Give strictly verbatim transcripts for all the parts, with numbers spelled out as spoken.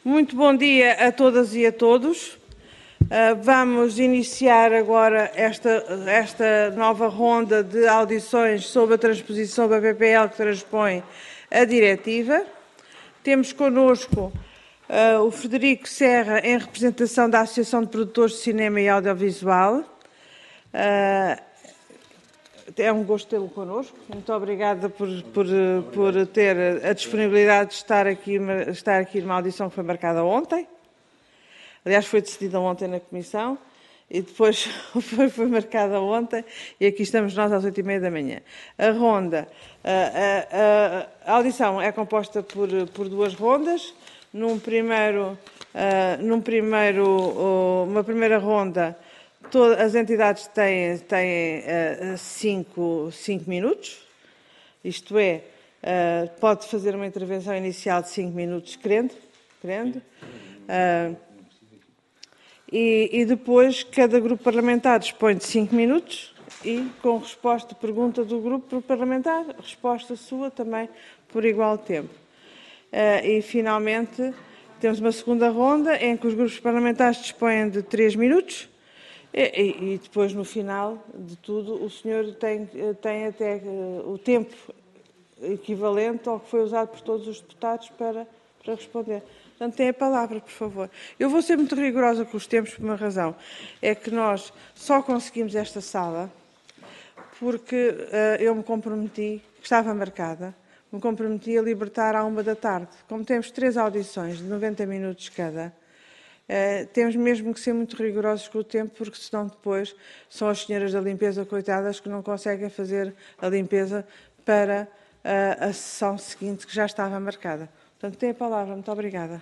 Muito bom dia a todas e a todos. Uh, vamos iniciar agora esta, esta nova ronda de audições sobre a transposição da P P L que transpõe a diretiva. Temos connosco uh, o Frederico Serra, em representação da Associação de Produtores de Cinema e Audiovisual. Uh, É um gosto tê-lo connosco. Muito obrigada por, por, por ter a disponibilidade de estar aqui, estar aqui numa audição que foi marcada ontem. Aliás, foi decidida ontem na Comissão e depois foi, foi marcada ontem e aqui estamos nós às oito e meia da manhã. A ronda, a, a, a audição é composta por, por duas rondas. Num primeiro, uh, num primeiro, uh, uma primeira ronda, todas as entidades têm, têm uh, cinco, cinco minutos, isto é, uh, pode fazer uma intervenção inicial de cinco minutos, querendo, querendo. Uh, e, e depois cada grupo parlamentar dispõe de cinco minutos e com resposta, pergunta do grupo parlamentar, resposta sua também por igual tempo. Uh, e finalmente temos uma segunda ronda em que os grupos parlamentares dispõem de três minutos. E, e depois, no final de tudo, o senhor tem, tem até uh, o tempo equivalente ao que foi usado por todos os deputados para, para responder. Portanto, tem a palavra, por favor. Eu vou ser muito rigorosa com os tempos por uma razão. É que nós só conseguimos esta sala porque uh, eu me comprometi, que estava marcada, me comprometi a libertar à uma da tarde. Como temos três audições de noventa minutos cada, Uh, temos mesmo que ser muito rigorosos com o tempo, porque senão depois são as senhoras da limpeza coitadas que não conseguem fazer a limpeza para uh, a sessão seguinte que já estava marcada. Portanto, tem a palavra. Muito obrigada.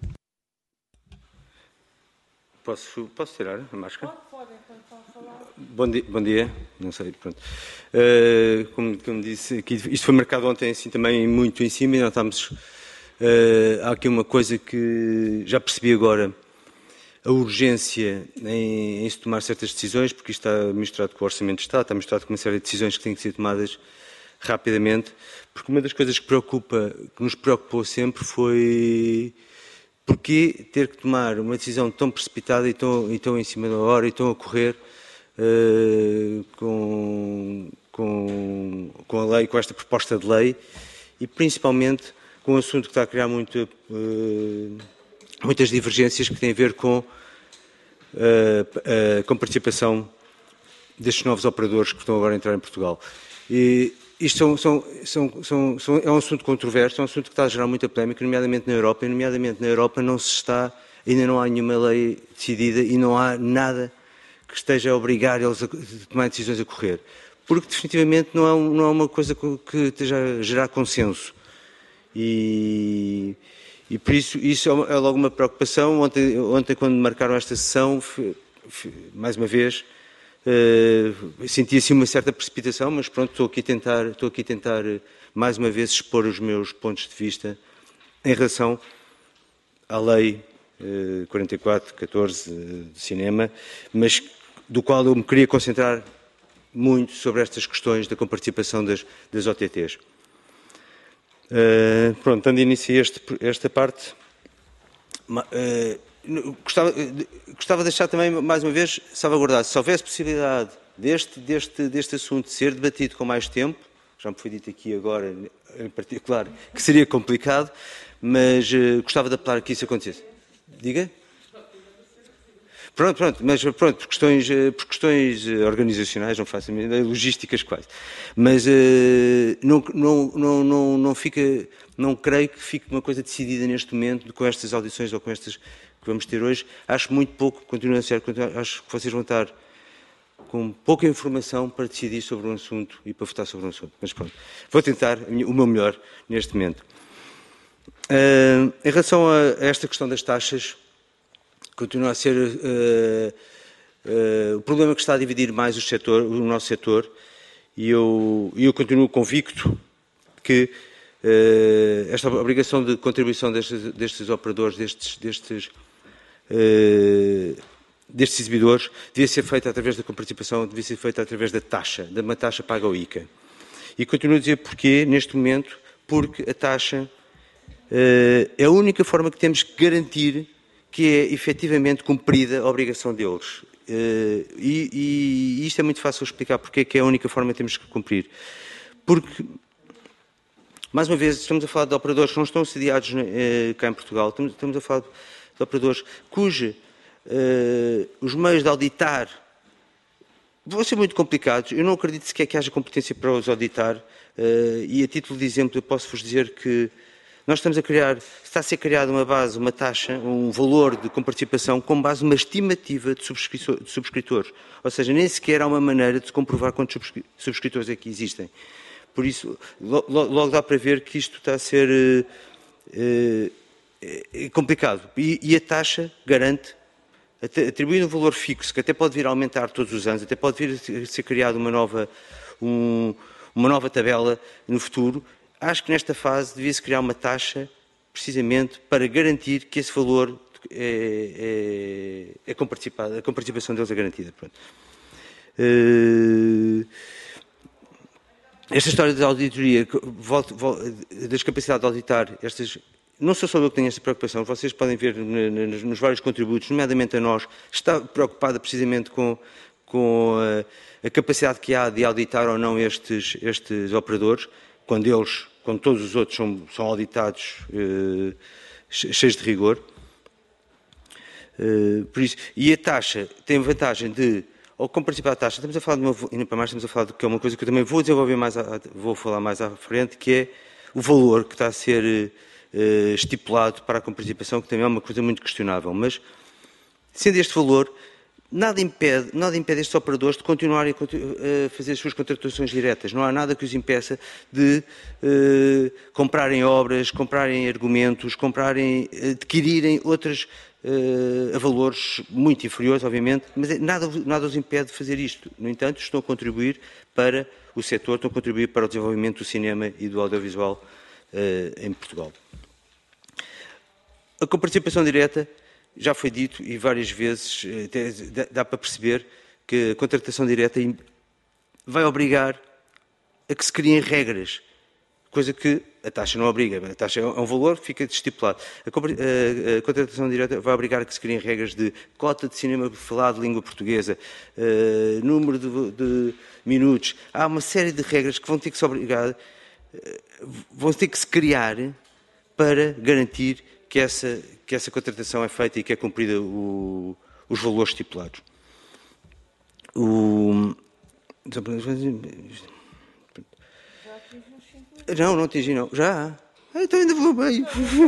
Posso, posso tirar a máscara? Pode, pode, então, falar. Bom dia, bom dia. Não sei, pronto. Uh, como, como disse, aqui, isto foi marcado ontem assim também muito em cima e nós estamos... Uh, há aqui uma coisa que já percebi agora. A urgência em, em se tomar certas decisões, porque isto está misturado com o Orçamento de Estado, está misturado com uma série de decisões que têm que ser tomadas rapidamente, porque uma das coisas que, preocupa, que nos preocupou sempre foi porquê ter que tomar uma decisão tão precipitada e tão, e tão em cima da hora e tão a correr uh, com, com, com a lei, com esta proposta de lei e principalmente com um assunto que está a criar muito... Uh, muitas divergências que têm a ver com, uh, uh, com a participação destes novos operadores que estão agora a entrar em Portugal. E isto são, são, são, são, são, é um assunto controverso, é um assunto que está a gerar muita polémica, nomeadamente na Europa, e nomeadamente na Europa não se está, ainda não há nenhuma lei decidida e não há nada que esteja a obrigar eles a tomar decisões a correr. Porque definitivamente não é, um, não é uma coisa que esteja a gerar consenso. E... E por isso, isso é logo uma preocupação. Ontem, ontem quando marcaram esta sessão, mais uma vez, uh, senti assim uma certa precipitação, mas pronto, estou aqui a tentar, estou aqui a tentar mais uma vez expor os meus pontos de vista em relação à lei uh, quarenta e quatro catorze uh, de cinema, mas do qual eu me queria concentrar muito sobre estas questões da comparticipação das, das O T Ts. Uh, pronto, dando início a este, esta parte, uh, gostava, uh, gostava de deixar também, mais uma vez, salvaguardado, se houvesse possibilidade deste, deste, deste assunto ser debatido com mais tempo, já me foi dito aqui agora, em particular, que seria complicado, mas uh, gostava de apelar que isso acontecesse. Diga? Pronto, pronto, mas pronto, por questões, por questões organizacionais, não faço a mínima, logísticas quase. Mas uh, não, não, não, não, não, fica, não creio que fique uma coisa decidida neste momento com estas audições ou com estas que vamos ter hoje. Acho muito pouco, continuo a ser, acho que vocês vão estar com pouca informação para decidir sobre um assunto e para votar sobre um assunto. Mas pronto, vou tentar o meu melhor neste momento. Uh, em relação a esta questão das taxas, continua a ser uh, uh, o problema que está a dividir mais o, setor, o nosso setor e eu, eu continuo convicto que uh, esta obrigação de contribuição destes, destes operadores, destes, destes, uh, destes exibidores, devia ser feita através da comparticipação, devia ser feita através da taxa, de uma taxa paga ao I C A. E continuo a dizer porquê, neste momento, porque a taxa é a única forma que temos que garantir que é efetivamente cumprida a obrigação deles. E, e, e isto é muito fácil explicar porque é que é a única forma que temos que cumprir. Porque, mais uma vez, estamos a falar de operadores que não estão sediados cá em Portugal, estamos, estamos a falar de operadores cujos uh, os meios de auditar vão ser muito complicados. Eu não acredito sequer que haja competência para os auditar, uh, e a título de exemplo eu posso-vos dizer que nós estamos a criar, está a ser criada uma base, uma taxa, um valor de comparticipação com base numa estimativa de, de subscritores. Ou seja, nem sequer há uma maneira de se comprovar quantos subscritores é que existem. Por isso, logo, logo dá para ver que isto está a ser uh, uh, complicado. E, e a taxa garante, atribuindo um valor fixo, que até pode vir a aumentar todos os anos, até pode vir a ser criada uma nova, um, uma nova tabela no futuro. Acho que nesta fase devia-se criar uma taxa, precisamente, para garantir que esse valor é, é, é comparticipado, a comparticipação deles é garantida. Pronto. Uh, esta história da auditoria, volto, volto, das capacidades de auditar, estas, não sou só eu que tenho esta preocupação, vocês podem ver nos, nos vários contributos, nomeadamente a nós, está preocupada precisamente com, com a, a capacidade que há de auditar ou não estes, estes operadores, quando eles, quando todos os outros são, são auditados eh, cheios de rigor. Eh, por isso, e a taxa tem a vantagem de, ao compartilhar a taxa, estamos a falar de uma, ainda para mais estamos a falar de que é uma coisa que eu também vou desenvolver mais, a, vou falar mais à frente, que é o valor que está a ser eh, estipulado para a comparticipação, que também é uma coisa muito questionável, mas sendo este valor, Nada impede, nada impede estes operadores de continuarem a fazer as suas contratações diretas. Não há nada que os impeça de uh, comprarem obras, comprarem argumentos, comprarem, adquirirem outras uh, a valores muito inferiores, obviamente, mas nada, nada os impede de fazer isto. No entanto, estão a contribuir para o setor, estão a contribuir para o desenvolvimento do cinema e do audiovisual uh, em Portugal. A comparticipação direta, já foi dito e várias vezes, dá para perceber que a contratação direta vai obrigar a que se criem regras, coisa que a taxa não obriga. A taxa é um valor que fica estipulado. A, a, a contratação direta vai obrigar a que se criem regras de cota de cinema falado de língua portuguesa, uh, número de, de minutos. Há uma série de regras que vão ter que se obrigar, uh, vão ter que se criar para garantir que essa, que essa contratação é feita e que é cumprida o, os valores estipulados. O... Não, não atingi não. Já. Então ainda vou bem.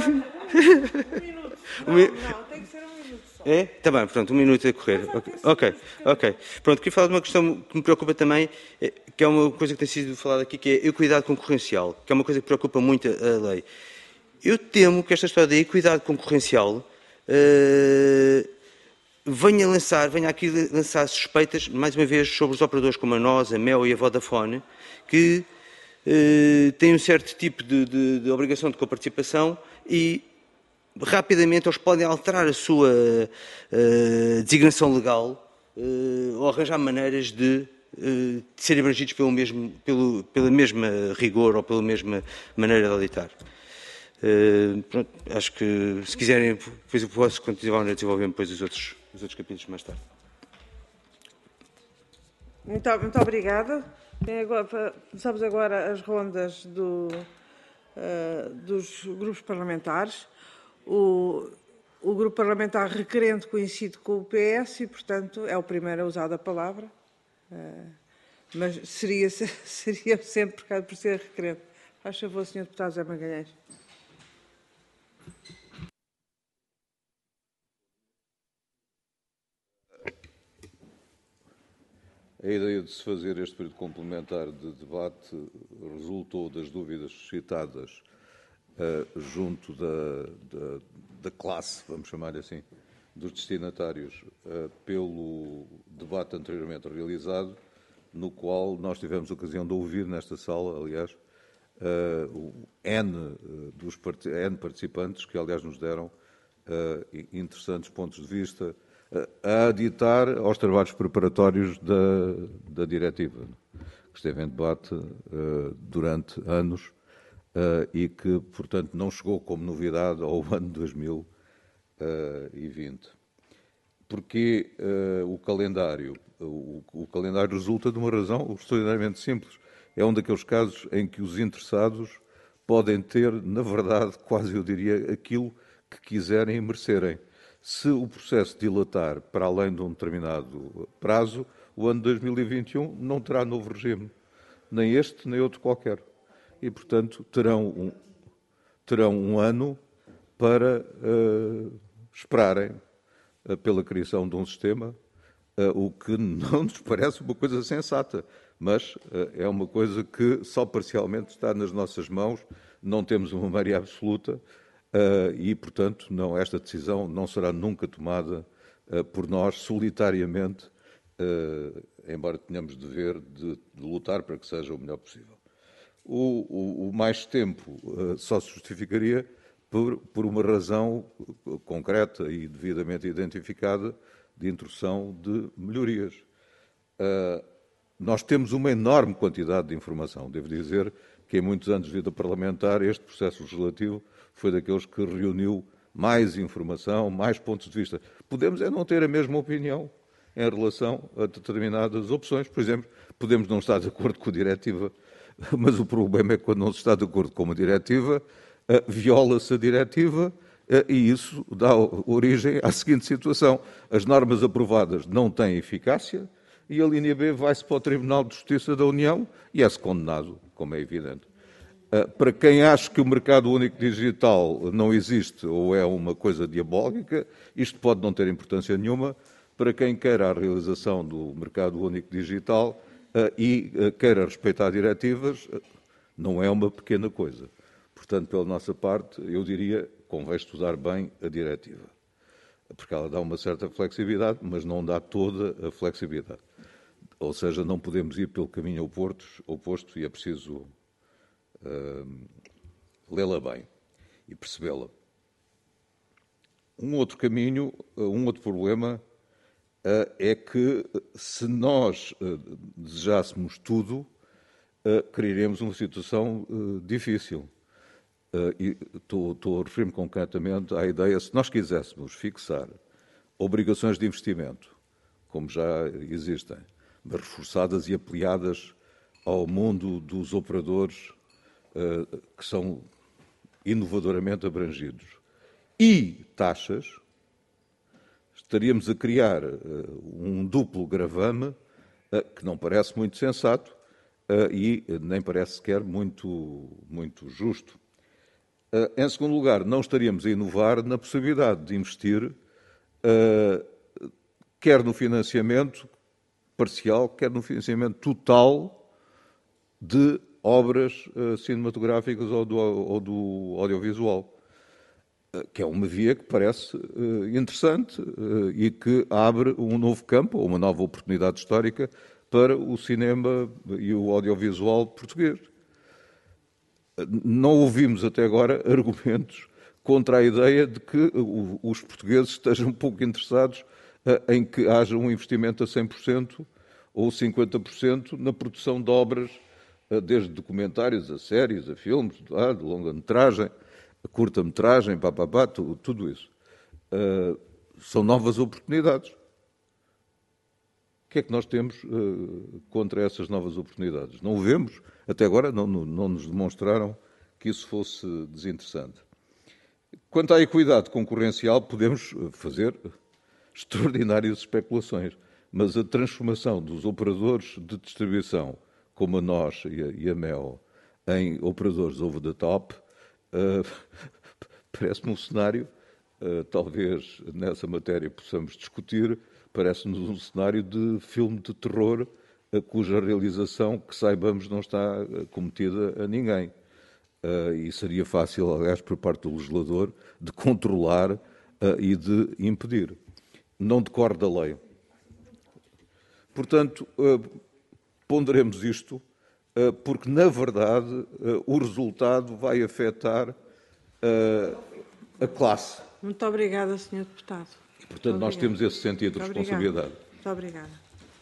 Um minuto. Não, não, tem que ser um minuto só. É? Está bem, pronto, um minuto a correr. Ok, ok. ok. Pronto, queria falar de uma questão que me preocupa também, que é uma coisa que tem sido falada aqui, que é a equidade concorrencial, que é uma coisa que preocupa muito a lei. Eu temo que esta história da equidade concorrencial uh, venha lançar, venha aqui lançar suspeitas, mais uma vez, sobre os operadores como a nós, a Mel e a Vodafone, que uh, têm um certo tipo de, de, de obrigação de coparticipação e rapidamente eles podem alterar a sua uh, designação legal uh, ou arranjar maneiras de, uh, de serem abrangidos pelo mesmo, pelo, pela mesma rigor ou pela mesma maneira de auditar. Uh, pronto, acho que se quiserem, depois eu posso continuar a desenvolver depois os outros, os outros capítulos mais tarde. Muito, muito obrigada. Agora, começamos agora as rondas do, uh, dos grupos parlamentares. O, o grupo parlamentar requerente coincide com o P S e, portanto, é o primeiro a usar a palavra. Uh, mas seria, seria sempre por ser requerente. Faz favor, senhor Deputado José Magalhães. A ideia de se fazer este período complementar de debate resultou das dúvidas suscitadas uh, junto da, da, da classe, vamos chamar assim, dos destinatários, uh, pelo debate anteriormente realizado, no qual nós tivemos ocasião de ouvir nesta sala, aliás, uh, N, uh, dos part N participantes, que aliás nos deram uh, interessantes pontos de vista, a aditar aos trabalhos preparatórios da, da diretiva, que esteve em debate uh, durante anos e que, portanto, não chegou como novidade ao ano dois mil e vinte. Porque uh, o calendário? O, o calendário resulta de uma razão extraordinariamente simples. É um daqueles casos em que os interessados podem ter, na verdade, quase eu diria, aquilo que quiserem e merecerem. Se o processo dilatar para além de um determinado prazo, o ano dois mil e vinte e um não terá novo regime. Nem este, nem outro qualquer. E, portanto, terão um, terão um ano para uh, esperarem pela criação de um sistema, o que não nos parece uma coisa sensata, mas é uma coisa que só parcialmente está nas nossas mãos, não temos uma maioria absoluta e, portanto, não, esta decisão não será nunca tomada por nós solitariamente, embora tenhamos dever de, de lutar para que seja o melhor possível. O, o, o mais tempo só se justificaria Por, por uma razão concreta e devidamente identificada de introdução de melhorias. Uh, nós temos uma enorme quantidade de informação. Devo dizer que em muitos anos de vida parlamentar este processo legislativo foi daqueles que reuniu mais informação, mais pontos de vista. Podemos é não ter a mesma opinião em relação a determinadas opções. Por exemplo, podemos não estar de acordo com a diretiva, mas o problema é que quando não se está de acordo com uma diretiva, Uh, viola-se a diretiva uh, e isso dá origem à seguinte situação. As normas aprovadas não têm eficácia e a linha B vai-se para o Tribunal de Justiça da União e é-se condenado, como é evidente. Uh, para quem acha que o mercado único digital não existe ou é uma coisa diabólica, isto pode não ter importância nenhuma. Para quem queira a realização do mercado único digital uh, e uh, queira respeitar diretivas, uh, não é uma pequena coisa. Portanto, pela nossa parte, eu diria, convém estudar bem a diretiva, porque ela dá uma certa flexibilidade, mas não dá toda a flexibilidade. Ou seja, não podemos ir pelo caminho oposto, oposto e é preciso uh, lê-la bem e percebê-la. Um outro caminho, um outro problema, uh, é que se nós uh, desejássemos tudo, uh, criaremos uma situação uh, difícil. Uh, e estou, estou a referir-me concretamente à ideia, se nós quiséssemos fixar obrigações de investimento, como já existem, mas reforçadas e ampliadas ao mundo dos operadores uh, que são inovadoramente abrangidos, e taxas, estaríamos a criar uh, um duplo gravame uh, que não parece muito sensato uh, e nem parece sequer muito, muito justo. Uh, em segundo lugar, não estaríamos a inovar na possibilidade de investir uh, quer no financiamento parcial, quer no financiamento total de obras uh, cinematográficas ou do, ou do audiovisual, uh, que é uma via que parece uh, interessante uh, e que abre um novo campo, ou uma nova oportunidade histórica para o cinema e o audiovisual português. Não ouvimos até agora argumentos contra a ideia de que os portugueses estejam um pouco interessados em que haja um investimento a cem por cento ou cinquenta por cento na produção de obras, desde documentários a séries, a filmes, de longa-metragem, a curta-metragem, papapá, tudo isso. São novas oportunidades. O que é que nós temos uh, contra essas novas oportunidades? Não o vemos. Até agora não, não, não nos demonstraram que isso fosse desinteressante. Quanto à equidade concorrencial, podemos fazer extraordinárias especulações, mas a transformação dos operadores de distribuição, como a nós e a, e a Mel, em operadores over the top, uh, parece-me um cenário, uh, talvez nessa matéria possamos discutir, parece-nos um cenário de filme de terror cuja realização, que saibamos, não está cometida a ninguém. E seria fácil, aliás, por parte do legislador, de controlar e de impedir. Não decorre da lei. Portanto, ponderemos isto, porque, na verdade, o resultado vai afetar a classe. Muito obrigada, senhor Deputado. Portanto, Muito nós obrigada. temos esse sentido de Muito responsabilidade. obrigada. Muito obrigada.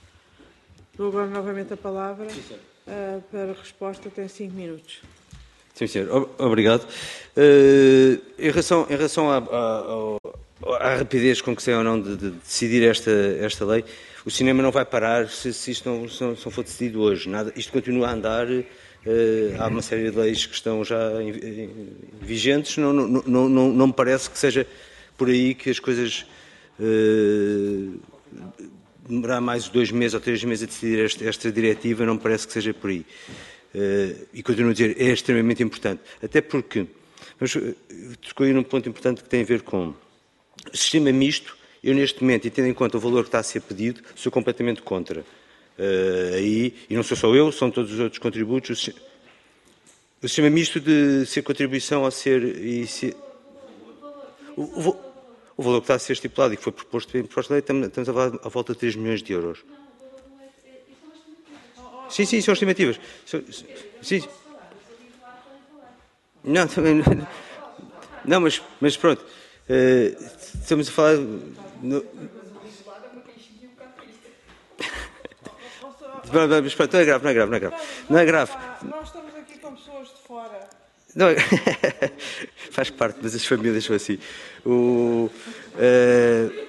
Dou agora novamente a palavra uh, para a resposta, tem cinco minutos. Sim, senhor. Obrigado. Uh, em relação, em relação à, à, à rapidez com que se é ou não de, de decidir esta, esta lei, o cinema não vai parar se, se isto não, se não, se não for decidido hoje. Nada, isto continua a andar. Uh, há uma série de leis que estão já em, em, vigentes. Não, não, não, não, não me parece que seja por aí que as coisas... Uh, demorar mais dois meses ou três meses a decidir esta, esta diretiva, não me parece que seja por aí. Uh, e continuo a dizer, é extremamente importante. Até porque, mas tocou aí num ponto importante que tem a ver com o sistema misto. Eu, neste momento, e tendo em conta o valor que está a ser pedido, sou completamente contra. Uh, aí, e não sou só eu, são todos os outros contributos. O sistema misto de ser contribuição ou ser... E ser o, o, o valor que está a ser estipulado e que foi proposto em proposta de lei, estamos a falar à volta de três milhões de euros. Sim, sim, são estimativas. Sim. Não, também não. Não, mas, mas pronto. Uh, estamos a falar... No... Mas pronto, não é grave, não é grave, não é grave. Não é grave. Nós estamos aqui com pessoas de fora. Não, faz parte, mas as famílias são assim. O, uh,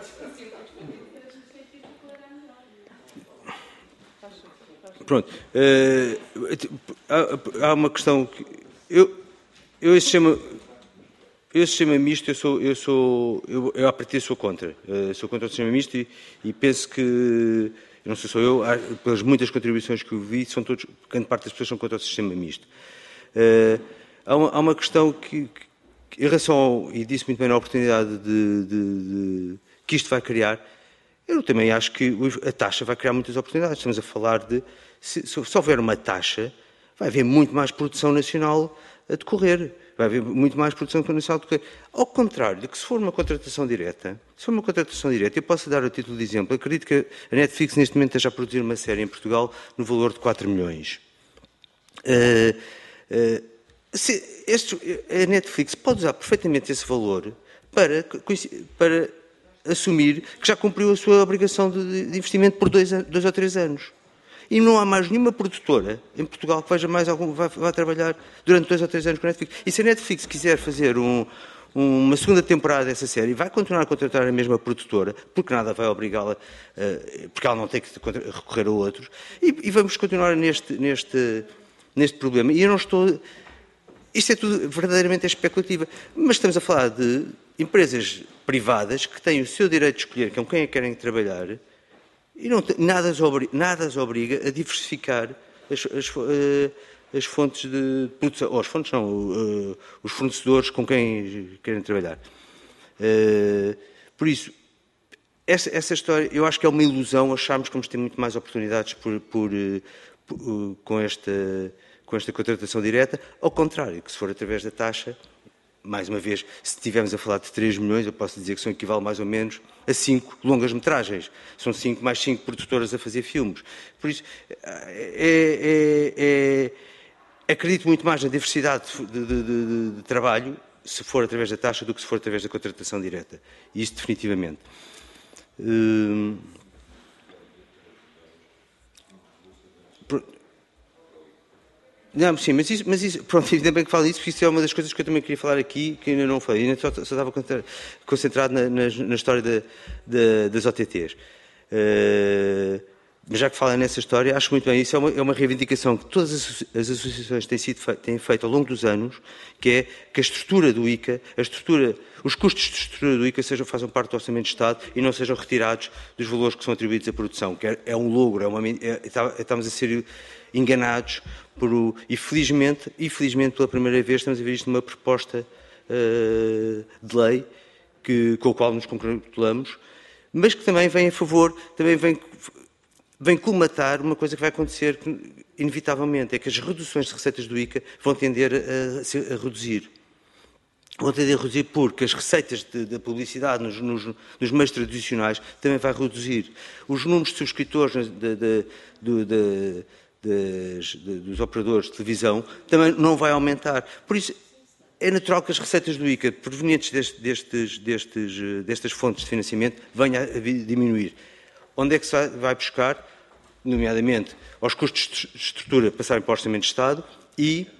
pronto. Uh, há, há uma questão que eu, eu esse sistema, esse sistema misto, eu sou, eu sou, eu, eu a partir sou contra. Uh, sou contra o sistema misto e, e penso que, não sei só eu, há, pelas muitas contribuições que eu vi, são todos, grande parte das pessoas são contra o sistema misto. Uh, há, uma, há uma questão que, que, em relação ao, e disse muito bem na oportunidade de, de, de, que isto vai criar, eu também acho que a taxa vai criar muitas oportunidades. Estamos a falar de, se, se houver uma taxa, vai haver muito mais produção nacional a decorrer. Vai haver muito mais produção nacional a decorrer. Ao contrário, de que se for uma contratação direta, se for uma contratação direta, eu posso dar a título de exemplo, eu acredito que a Netflix neste momento esteja a produzir uma série em Portugal no valor de quatro milhões. Uh, uh, se este, a Netflix pode usar perfeitamente esse valor para, para assumir que já cumpriu a sua obrigação de, de investimento por dois, dois ou três anos. E não há mais nenhuma produtora em Portugal que veja mais algum, vai, vai trabalhar durante dois ou três anos com a Netflix. E se a Netflix quiser fazer um, uma segunda temporada dessa série, vai continuar a contratar a mesma produtora, porque nada vai obrigá-la, uh, porque ela não tem que recorrer a outros, e, e vamos continuar neste, neste, neste problema. E eu não estou... Isto é tudo verdadeiramente especulativa, mas estamos a falar de empresas privadas que têm o seu direito de escolher com quem é que querem trabalhar e não tem, nada, as obriga, nada as obriga a diversificar as, as, as fontes de produção, ou as fontes não, os fornecedores com quem querem trabalhar. Por isso, essa, essa história, eu acho que é uma ilusão acharmos que vamos ter muito mais oportunidades por, por, por, com esta... com esta contratação direta, ao contrário, que se for através da taxa, mais uma vez, se estivermos a falar de três milhões, eu posso dizer que são equivale mais ou menos a cinco longas metragens. São cinco mais cinco produtoras a fazer filmes. Por isso, é, é, é, acredito muito mais na diversidade de, de, de, de trabalho, se for através da taxa, do que se for através da contratação direta. Isso definitivamente. Hum... Não, sim, mas isso, mas isso, pronto, ainda bem que falo disso, porque isso é uma das coisas que eu também queria falar aqui, que ainda não falei, ainda só, só estava concentrado na, na, na história da, da, das O T Ts. Uh, mas já que fala nessa história, acho muito bem, isso é uma, é uma reivindicação que todas as, as associações têm, sido, têm feito ao longo dos anos, que é que a estrutura do I C A, a estrutura, os custos de estrutura do I C A sejam, façam parte do Orçamento de Estado e não sejam retirados dos valores que são atribuídos à produção, que é, é um logro, é uma, é, estamos a ser enganados por o, e felizmente, e felizmente pela primeira vez estamos a ver isto numa proposta uh, de lei que, com a qual nos congratulamos, mas que também vem a favor, também vem, vem colmatar uma coisa que vai acontecer inevitavelmente, é que as reduções de receitas do I C A vão tender a, a, a reduzir. Vão tender a reduzir porque as receitas da publicidade nos, nos, nos meios tradicionais também vai reduzir. Os números de subscritores de, de, de, de Das, de, dos operadores de televisão, também não vai aumentar. Por isso, é natural que as receitas do I C A, provenientes deste, destes, destes, destas fontes de financiamento, venham a diminuir. Onde é que se vai buscar? Nomeadamente, aos custos de estrutura passarem para o Orçamento de Estado e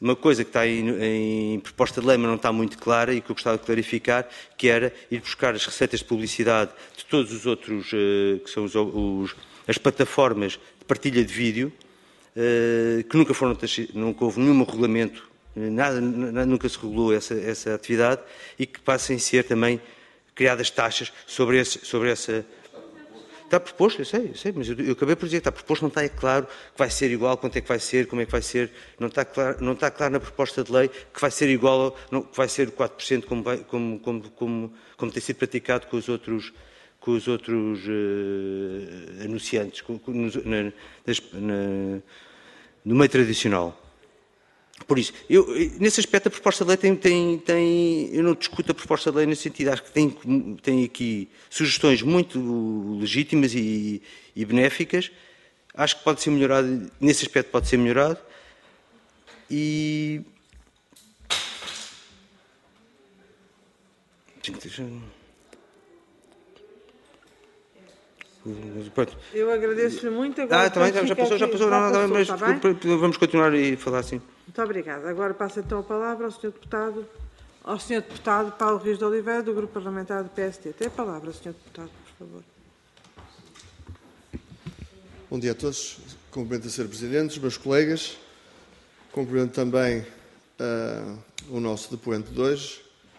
uma coisa que está em, em proposta de lei, mas não está muito clara e que eu gostava de clarificar, que era ir buscar as receitas de publicidade de todos os outros, uh, que são os, os, as plataformas de partilha de vídeo, uh, que nunca foram, nunca houve nenhum regulamento, nada, nunca se regulou essa, essa atividade, e que passem a ser também criadas taxas sobre, esse, sobre essa... Está proposto, eu sei, eu sei, mas eu, eu acabei por dizer que está proposto, não está é claro que vai ser igual, quanto é que vai ser, como é que vai ser, não está claro, não está claro na proposta de lei que vai ser igual, não, que vai ser quatro por cento como, vai, como, como, como, como tem sido praticado com os outros, com os outros uh, anunciantes com, com, na, na, no meio tradicional. Por isso, eu, nesse aspecto a proposta de lei tem, tem, tem, eu não discuto a proposta de lei nesse sentido, acho que tem, tem aqui sugestões muito legítimas e, e benéficas, acho que pode ser melhorado, nesse aspecto pode ser melhorado, e... Eu agradeço-lhe muito. Agora ah, também, já passou, já passou, não, não, mas tá vamos continuar a falar assim. Muito obrigada. Agora passo então a palavra ao senhor Deputado, ao senhor Deputado Paulo Rios de Oliveira, do Grupo Parlamentar do P S D. Tem a palavra, senhor Deputado, por favor. Bom dia a todos. Cumprimento a senhor Presidente, os meus colegas. Cumprimento também uh, o nosso depoente de hoje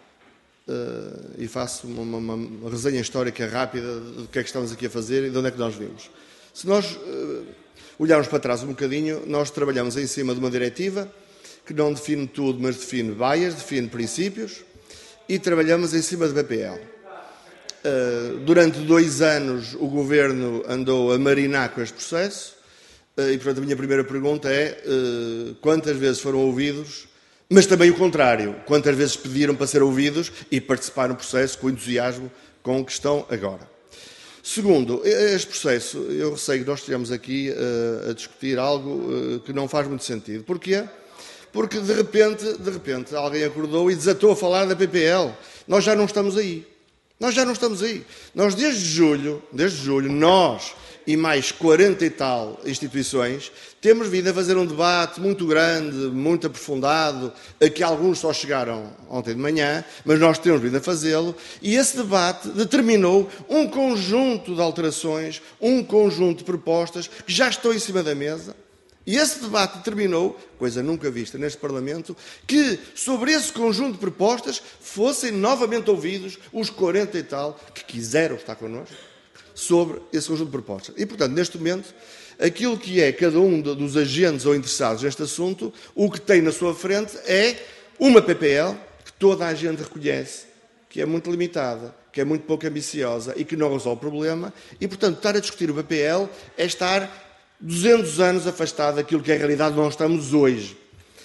uh, e faço uma, uma, uma resenha histórica rápida do que é que estamos aqui a fazer e de onde é que nós vimos. Se nós uh, olharmos para trás um bocadinho, nós trabalhamos em cima de uma diretiva que não define tudo, mas define baias, define princípios, e trabalhamos em cima de B P L. Uh, durante dois anos o Governo andou a marinar com este processo, uh, e portanto a minha primeira pergunta é uh, quantas vezes foram ouvidos, mas também o contrário, quantas vezes pediram para ser ouvidos e participar no processo com o entusiasmo com que estão agora. Segundo, este processo, eu receio que nós estejamos aqui uh, a discutir algo uh, que não faz muito sentido. Porquê? Porque de repente, de repente alguém acordou e desatou a falar da P P L. Nós já não estamos aí. Nós já não estamos aí. Nós desde julho, desde julho, nós e mais quarenta e tal instituições, temos vindo a fazer um debate muito grande, muito aprofundado, a que alguns só chegaram ontem de manhã, mas nós temos vindo a fazê-lo, e esse debate determinou um conjunto de alterações, um conjunto de propostas que já estão em cima da mesa, e esse debate determinou, coisa nunca vista neste Parlamento, que sobre esse conjunto de propostas fossem novamente ouvidos os quarenta e tal que quiseram estar connosco sobre esse conjunto de propostas. E, portanto, neste momento, aquilo que é cada um dos agentes ou interessados neste assunto, o que tem na sua frente é uma P P L que toda a gente reconhece que é muito limitada, que é muito pouco ambiciosa e que não resolve o problema. E, portanto, estar a discutir o P P L é estar duzentos anos afastado daquilo que é a realidade onde nós estamos hoje.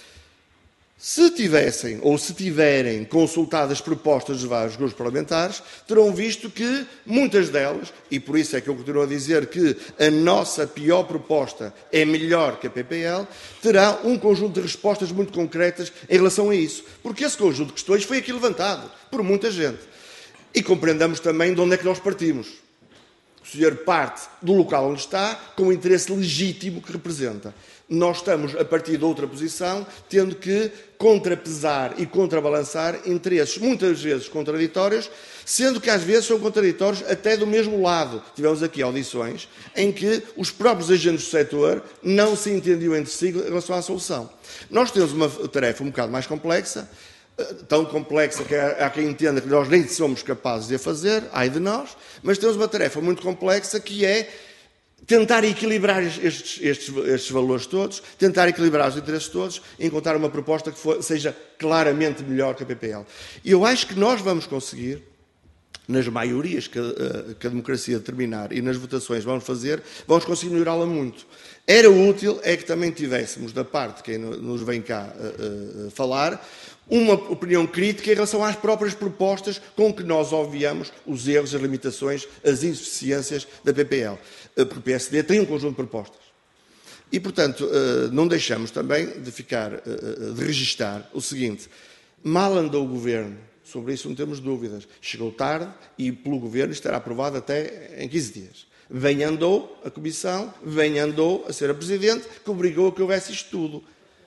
Se tivessem, ou se tiverem, consultado as propostas dos vários grupos parlamentares, terão visto que muitas delas, e por isso é que eu continuo a dizer que a nossa pior proposta é melhor que a P P L, terá um conjunto de respostas muito concretas em relação a isso. Porque esse conjunto de questões foi aqui levantado por muita gente. E compreendamos também de onde é que nós partimos. O senhor parte do local onde está com o interesse legítimo que representa. Nós estamos, a partir de outra posição, tendo que contrapesar e contrabalançar interesses, muitas vezes contraditórios, sendo que às vezes são contraditórios até do mesmo lado. Tivemos aqui audições em que os próprios agentes do setor não se entendiam entre si em relação à solução. Nós temos uma tarefa um bocado mais complexa, tão complexa que há quem entenda que nós nem somos capazes de a fazer, ai de nós, mas temos uma tarefa muito complexa que é tentar equilibrar estes, estes, estes valores todos, tentar equilibrar os interesses todos e encontrar uma proposta que for, seja claramente melhor que a P P L. E eu acho que nós vamos conseguir, nas maiorias que a, que a democracia determinar e nas votações vamos fazer, vamos conseguir melhorá-la muito. Era útil é que também tivéssemos, da parte de quem nos vem cá uh, uh, falar, uma opinião crítica em relação às próprias propostas com que nós obviamos os erros, as limitações, as insuficiências da P P L. Porque o P S D tem um conjunto de propostas. E, portanto, não deixamos também de ficar, de registar o seguinte: mal andou o Governo, sobre isso não temos dúvidas, chegou tarde e pelo Governo estará aprovado até em quinze dias. Bem andou a Comissão, bem andou a ser a Presidente, que obrigou a que houvesse isto tudo.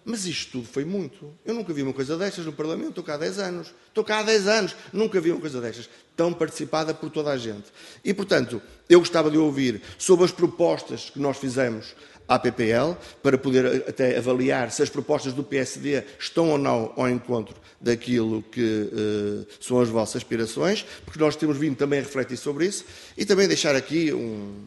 Mas isto tudo foi muito. Eu nunca vi uma coisa destas no Parlamento, estou cá há dez anos. Estou cá há dez anos, nunca vi uma coisa destas, tão participada por toda a gente. E, portanto, eu gostava de ouvir sobre as propostas que nós fizemos à P P L, para poder até avaliar se as propostas do P S D estão ou não ao encontro daquilo que uh, são as vossas aspirações, porque nós temos vindo também a refletir sobre isso, e também deixar aqui um,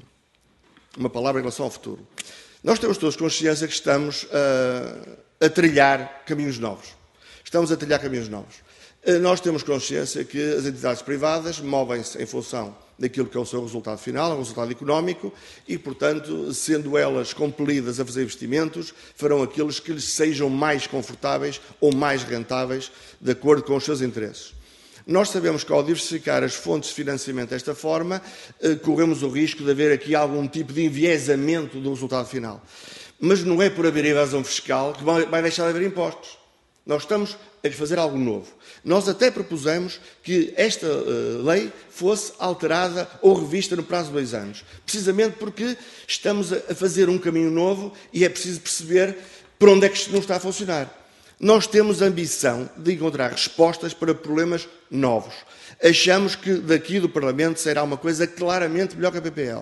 uma palavra em relação ao futuro. Nós temos todos consciência que estamos uh, a trilhar caminhos novos. Estamos a trilhar caminhos novos. Uh, nós temos consciência que as entidades privadas movem-se em função daquilo que é o seu resultado final, o resultado económico, e, portanto, sendo elas compelidas a fazer investimentos, farão aqueles que lhes sejam mais confortáveis ou mais rentáveis, de acordo com os seus interesses. Nós sabemos que, ao diversificar as fontes de financiamento desta forma, corremos o risco de haver aqui algum tipo de enviesamento do resultado final. Mas não é por haver evasão fiscal que vai deixar de haver impostos. Nós estamos a fazer algo novo. Nós até propusemos que esta uh, lei fosse alterada ou revista no prazo de dois anos, precisamente porque estamos a fazer um caminho novo e é preciso perceber por onde é que isto não está a funcionar. Nós temos a ambição de encontrar respostas para problemas novos. Achamos que daqui do Parlamento será uma coisa claramente melhor que a P P L.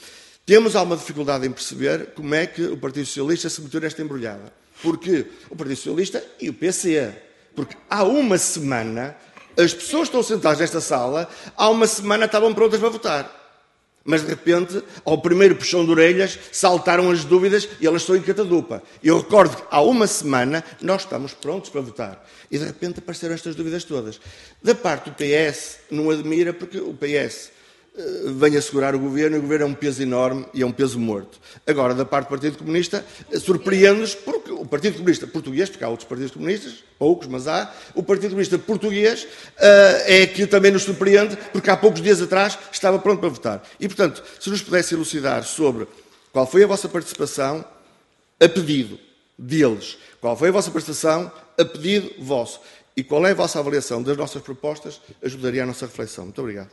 Temos alguma dificuldade em perceber como é que o Partido Socialista se meteu nesta embrulhada. Porque o Partido Socialista e o P C. Porque há uma semana, as pessoas que estão sentadas nesta sala, há uma semana estavam prontas para votar. Mas, de repente, ao primeiro puxão de orelhas, saltaram as dúvidas e elas estão em catadupa. Eu recordo que há uma semana nós estamos prontos para votar. E, de repente, apareceram estas dúvidas todas. Da parte do P S, não admira, porque o P S vem assegurar o governo, e o governo é um peso enorme e é um peso morto. Agora, da parte do Partido Comunista, surpreende-nos, porque o Partido Comunista português, porque há outros partidos comunistas, poucos, mas há, o Partido Comunista português uh, é que também nos surpreende, porque há poucos dias atrás estava pronto para votar. E, portanto, se nos pudesse elucidar sobre qual foi a vossa participação a pedido deles, qual foi a vossa participação a pedido vosso, e qual é a vossa avaliação das nossas propostas, ajudaria a nossa reflexão. Muito obrigado.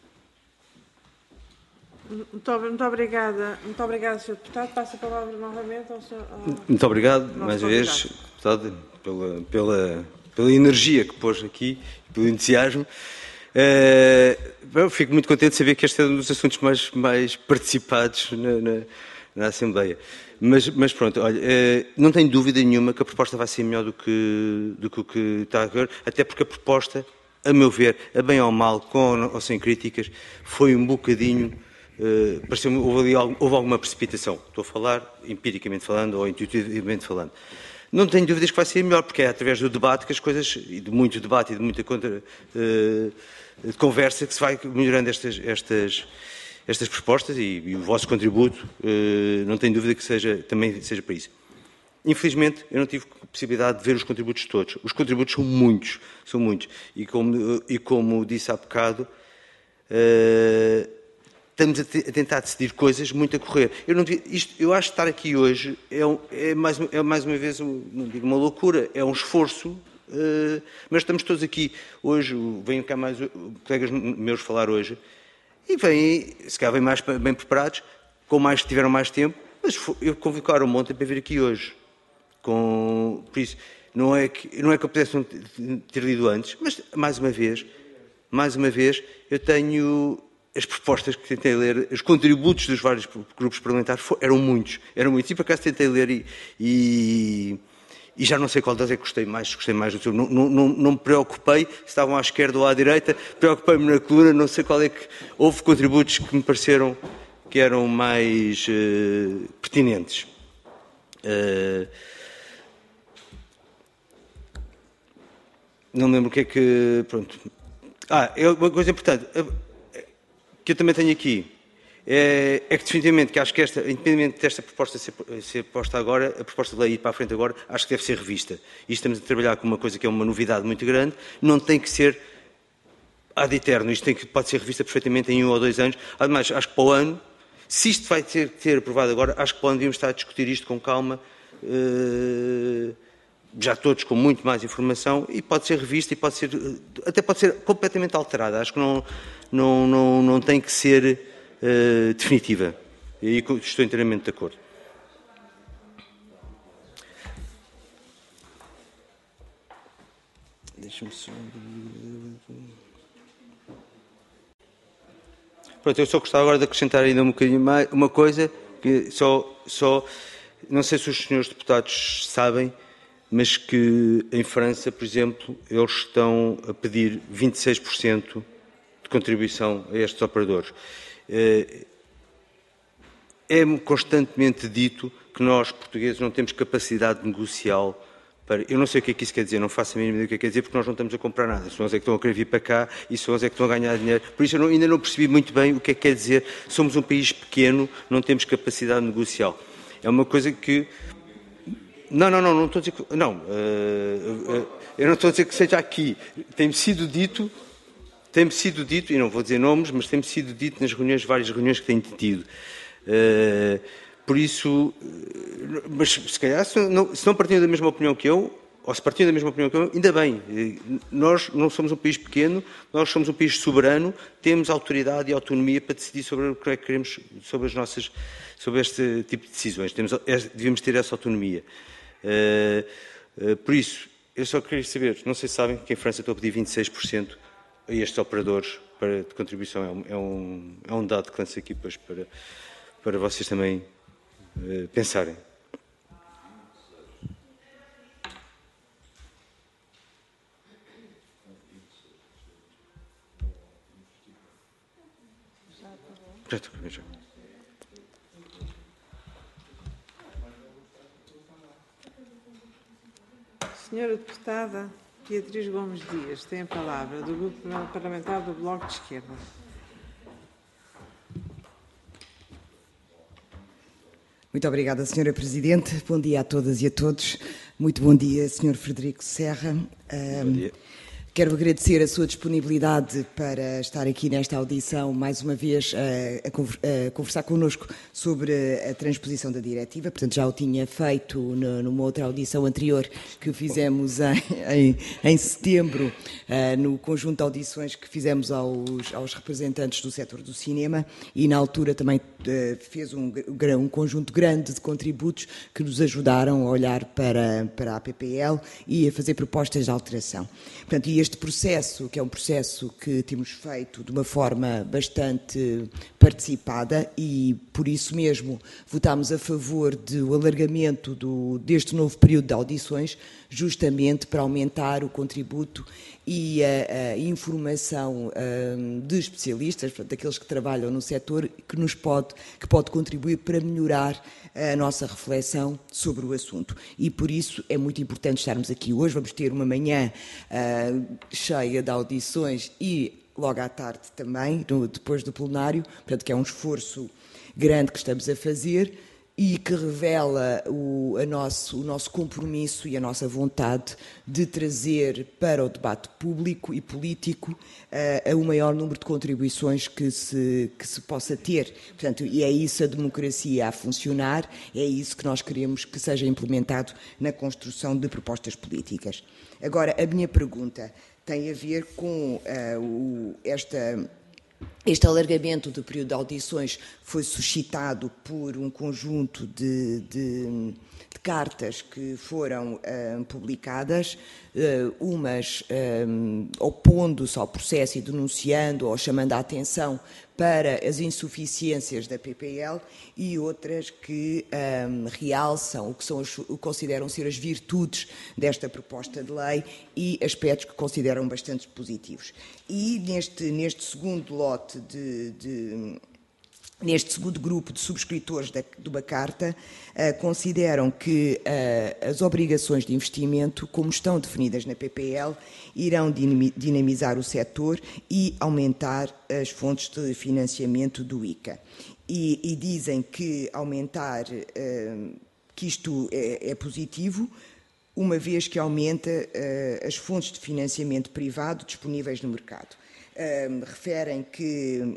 Muito, muito obrigada, muito obrigada, senhor Deputado. Passo a palavra novamente ao senhor. Ao... Muito obrigado, mais uma vez, Deputado, pela, pela, pela energia que pôs aqui, pelo entusiasmo. Uh, eu fico muito contente de saber que este é um dos assuntos mais, mais participados na, na, na Assembleia. Mas, mas pronto, olha, uh, não tenho dúvida nenhuma que a proposta vai ser melhor do que, do que o que está a ocorrer, até porque a proposta, a meu ver, a bem ou mal, com ou sem críticas, foi um bocadinho... Uh, pareceu-me, houve, houve alguma precipitação. Estou a falar, empiricamente falando, ou intuitivamente falando. Não tenho dúvidas que vai ser melhor, porque é através do debate que as coisas, e de muito debate e de muita contra, uh, de conversa, que se vai melhorando estas, estas, estas propostas, e, e o vosso contributo, uh, não tenho dúvida que seja, também seja para isso. Infelizmente, eu não tive possibilidade de ver os contributos todos. Os contributos são muitos, são muitos. E como, e como disse há bocado, uh, estamos a, te, a tentar decidir coisas muito a correr. Eu, não, isto, eu acho que estar aqui hoje é, um, é, mais, é mais uma vez, um, não digo uma loucura, é um esforço, uh, mas estamos todos aqui hoje, venho cá mais colegas meus falar hoje, e vêm, se calhar vêm mais bem preparados, com mais, tiveram mais tempo, mas eu convocaram ontem para vir aqui hoje. Com, por isso, não é, que, não é que eu pudesse ter lido antes, mas mais uma vez, mais uma vez, eu tenho... As propostas que tentei ler, os contributos dos vários grupos parlamentares eram muitos, eram muitos, e por acaso tentei ler e, e, e já não sei qual das é que gostei mais, gostei mais do seu, não, não, não, não me preocupei se estavam à esquerda ou à direita, preocupei-me na coluna, não sei qual é que, houve contributos que me pareceram que eram mais uh, pertinentes. Uh, não me lembro o que é que, pronto. Ah, é uma coisa importante, que eu também tenho aqui, é, é que definitivamente, que acho que esta, independente desta proposta ser, ser posta agora, a proposta de lei ir para a frente agora, acho que deve ser revista. E estamos a trabalhar com uma coisa que é uma novidade muito grande, não tem que ser ad eterno, isto tem que, pode ser revista perfeitamente em um ou dois anos. Ademais, acho que para o ano, se isto vai ter que ser aprovado agora, acho que para o ano devíamos estar a discutir isto com calma, uh, já todos com muito mais informação, e pode ser revista e pode ser, até pode ser completamente alterada. Acho que não... Não, não, não tem que ser uh, definitiva. E aí estou inteiramente de acordo. Deixa-me só... Pronto, eu só gostava agora de acrescentar ainda um bocadinho mais, uma coisa, que só, só, não sei se os senhores deputados sabem, mas que em França, por exemplo, eles estão a pedir vinte e seis por cento de contribuição a estes operadores. É-me constantemente dito que nós, portugueses, não temos capacidade negocial para... Eu não sei o que é que isso quer dizer, não faço a mínima ideia do que é que quer dizer, porque nós não estamos a comprar nada. São eles é que estão a querer vir para cá e são eles é que estão a ganhar dinheiro. Por isso eu não, ainda não percebi muito bem o que é que quer dizer. Somos um país pequeno, não temos capacidade negocial. É uma coisa que... Não, não, não, não estou a dizer que... Não, uh, uh, eu não estou a dizer que seja aqui. Tem-me sido dito... Tem-me sido dito, e não vou dizer nomes, mas tem-me sido dito nas reuniões, várias reuniões que tenho tido. Uh, por isso, uh, mas se calhar, se não, se não partilham da mesma opinião que eu, ou se partilham da mesma opinião que eu, ainda bem. Uh, nós não somos um país pequeno, nós somos um país soberano, temos autoridade e autonomia para decidir sobre o que é que queremos, sobre as nossas, sobre este tipo de decisões. Temos, devemos ter essa autonomia. Uh, uh, por isso, eu só queria saber, não sei se sabem que em França estou a pedir vinte e seis por cento a estes operadores para, de contribuição. É um, é um, é um dado que lanço aqui depois para, para vocês também uh, pensarem. Já estou a ver, já. Senhora deputada Beatriz Gomes Dias tem a palavra, do Grupo Parlamentar do Bloco de Esquerda. Muito obrigada, senhora Presidente. Bom dia a todas e a todos. Muito bom dia, senhor Frederico Serra. Bom dia. Quero agradecer a sua disponibilidade para estar aqui nesta audição, mais uma vez, a, a conversar connosco sobre a transposição da diretiva. Portanto, já o tinha feito numa outra audição anterior que fizemos em, em, em setembro, no conjunto de audições que fizemos aos, aos representantes do setor do cinema, e na altura também fez um, um conjunto grande de contributos que nos ajudaram a olhar para, para a P P L e a fazer propostas de alteração. Portanto, e este processo, que é um processo que temos feito de uma forma bastante participada, e por isso mesmo votámos a favor do alargamento do, deste novo período de audições, justamente para aumentar o contributo e a, a informação um, de especialistas, portanto, daqueles que trabalham no setor, que nos pode, que pode contribuir para melhorar a nossa reflexão sobre o assunto. E por isso é muito importante estarmos aqui hoje. Vamos ter uma manhã uh, cheia de audições e logo à tarde também, no, depois do plenário, portanto, que é um esforço grande que estamos a fazer e que revela o, a nosso, o nosso compromisso e a nossa vontade de trazer para o debate público e político uh, o maior número de contribuições que se, que se possa ter. Portanto, e é isso a democracia a funcionar, é isso que nós queremos que seja implementado na construção de propostas políticas. Agora, a minha pergunta tem a ver com uh, o, esta... Este alargamento do período de audições foi suscitado por um conjunto de, de, de cartas que foram uh, publicadas, uh, umas um, opondo-se ao processo e denunciando ou chamando a atenção para as insuficiências da P P L e outras que um, realçam o que, são as, o que consideram ser as virtudes desta proposta de lei e aspectos que consideram bastante positivos. E neste, neste segundo lote de, de neste segundo grupo de subscritores de uma carta, uh, consideram que uh, as obrigações de investimento, como estão definidas na P P L, irão dinamizar o setor e aumentar as fontes de financiamento do I C A. E, e dizem que aumentar, uh, que isto é, é positivo, uma vez que aumenta uh, as fontes de financiamento privado disponíveis no mercado. Uh, referem que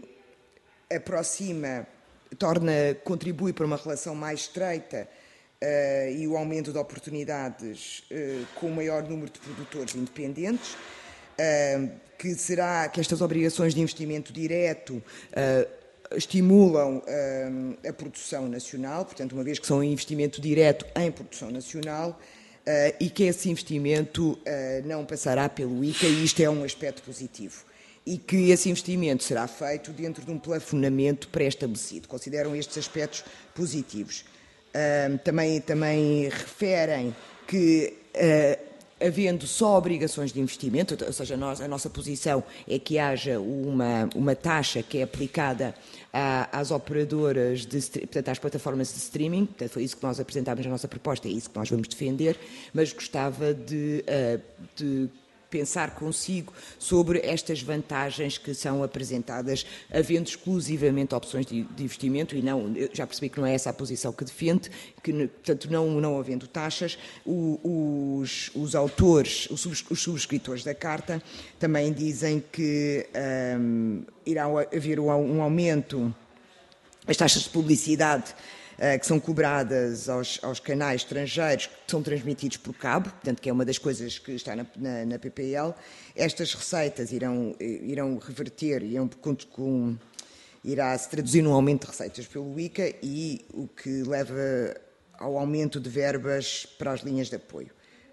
aproxima, torna, contribui para uma relação mais estreita uh, e o aumento de oportunidades uh, com o maior número de produtores independentes, uh, que será que estas obrigações de investimento direto uh, estimulam uh, a produção nacional, portanto, uma vez que são um investimento direto em produção nacional, uh, e que esse investimento uh, não passará pelo I C A, e isto é um aspecto positivo. E que esse investimento será feito dentro de um plafonamento pré-estabelecido. Consideram estes aspectos positivos. Uh, também, também referem que, uh, havendo só obrigações de investimento, ou seja, nós, a nossa posição é que haja uma, uma taxa que é aplicada a, às operadoras, de, portanto, às plataformas de streaming, portanto, foi isso que nós apresentámos na nossa proposta, é isso que nós vamos defender, mas gostava de, uh, de pensar consigo sobre estas vantagens que são apresentadas, havendo exclusivamente opções de, de investimento, e não, eu já percebi que não é essa a posição que defende, que, portanto, não, não havendo taxas, o, os, os autores, os, subs, os subscritores da Carta também dizem que um, irá haver um aumento, as taxas de publicidade que são cobradas aos, aos canais estrangeiros que são transmitidos por cabo, portanto, que é uma das coisas que está na, na, na P P L. Estas receitas irão, irão reverter, irão, com, com, irá se traduzir num aumento de receitas pelo I C A, e o que leva ao aumento de verbas para as linhas de apoio.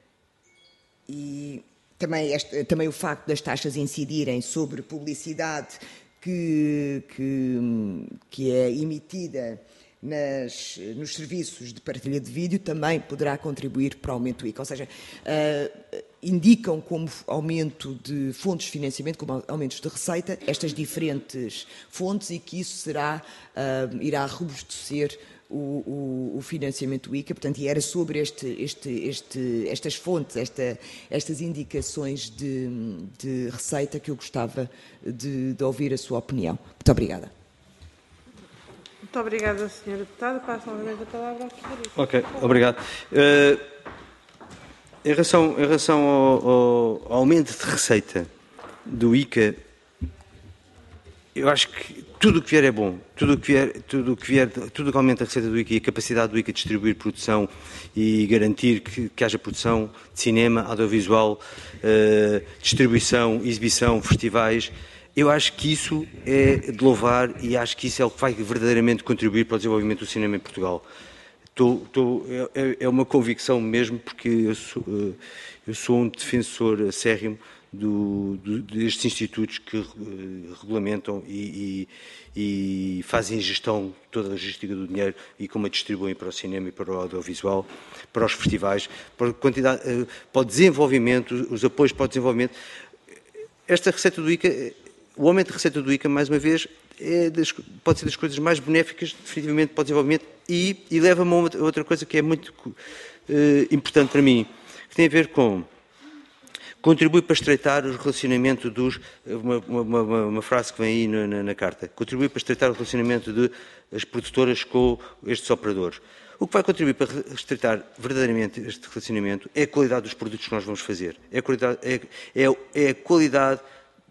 E também, este, também o facto das taxas incidirem sobre publicidade que, que, que é emitida Nas, nos serviços de partilha de vídeo também poderá contribuir para o aumento do I C A, ou seja, uh, indicam como aumento de fontes de financiamento, como aumentos de receita, estas diferentes fontes, e que isso será, uh, irá robustecer o, o, o financiamento do I C A, portanto, e era sobre este, este, este, estas fontes, esta, estas indicações de, de receita que eu gostava de, de ouvir a sua opinião. Muito obrigada. Muito obrigada, senhora Deputada. Passo novamente a palavra ao senhor. Ok, obrigado. Uh, em relação, em relação ao, ao, ao aumento de receita do I C A, eu acho que tudo o que vier é bom. Tudo o que vier, tudo o que vier, tudo o que aumenta a receita do I C A e a capacidade do I C A de distribuir produção e garantir que, que haja produção de cinema, audiovisual, uh, distribuição, exibição, festivais. Eu acho que isso é de louvar, e acho que isso é o que vai verdadeiramente contribuir para o desenvolvimento do cinema em Portugal. Estou, estou, é, é uma convicção mesmo, porque eu sou, eu sou um defensor acérrimo do, do, destes institutos que uh, regulamentam e, e, e fazem gestão, toda a logística do dinheiro, e como a distribuem para o cinema e para o audiovisual, para os festivais, para, a quantidade, uh, para o desenvolvimento, os apoios para o desenvolvimento. Esta receita do I C A... O aumento de receita do I C A, mais uma vez, é das, pode ser das coisas mais benéficas, definitivamente, para o desenvolvimento, e, e leva-me a outra coisa que é muito uh, importante para mim, que tem a ver com contribui para estreitar o relacionamento dos... Uma, uma, uma, uma frase que vem aí na, na, na carta. Contribui para estreitar o relacionamento das produtoras com estes operadores. O que vai contribuir para estreitar verdadeiramente este relacionamento é a qualidade dos produtos que nós vamos fazer. É a qualidade... É, é, é a qualidade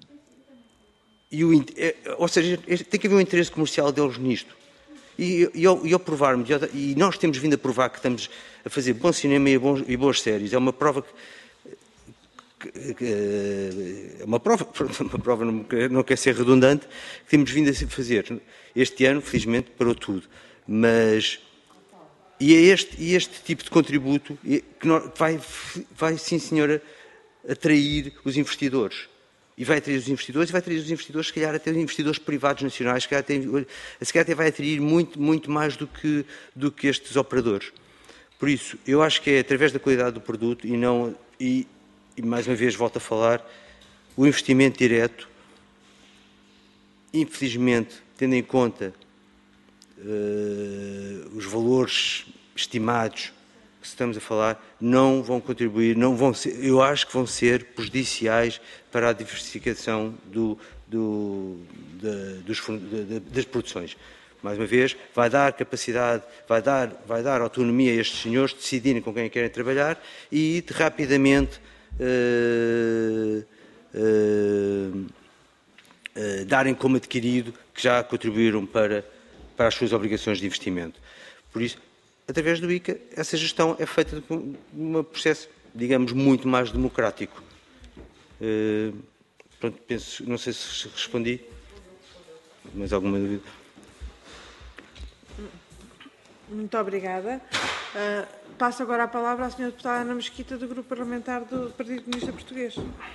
E o, é, ou seja, tem que haver um interesse comercial deles nisto. E, e, ao, e ao provarmos, e nós temos vindo a provar que estamos a fazer bom cinema e, bons, e boas séries, é uma prova que, que, que é uma prova, uma prova não, não quer ser redundante, que temos vindo a fazer. Este ano, felizmente, parou tudo. Mas, e é este, e este tipo de contributo que vai, vai, sim senhora, atrair os investidores. E vai atrair os investidores, e vai atrair os investidores, se calhar até os investidores privados nacionais, se calhar até, se calhar até vai atrair muito, muito mais do que, do que estes operadores. Por isso, eu acho que é através da qualidade do produto e não, e, e mais uma vez volto a falar, o investimento direto, infelizmente, tendo em conta uh, os valores estimados que estamos a falar, não vão contribuir, não vão ser, eu acho que vão ser prejudiciais para a diversificação do, do, da, dos, da, das produções. Mais uma vez, vai dar capacidade, vai dar, vai dar autonomia a estes senhores de decidirem com quem querem trabalhar e de rapidamente uh, uh, uh, darem como adquirido que já contribuíram para, para as suas obrigações de investimento. Por isso, através do I C A, essa gestão é feita de um processo, digamos, muito mais democrático. Uh, pronto, penso, não sei se respondi. Mais alguma dúvida? Muito obrigada. Uh, passo agora a palavra à senhora deputada Ana Mesquita, do Grupo Parlamentar do Partido Comunista Português.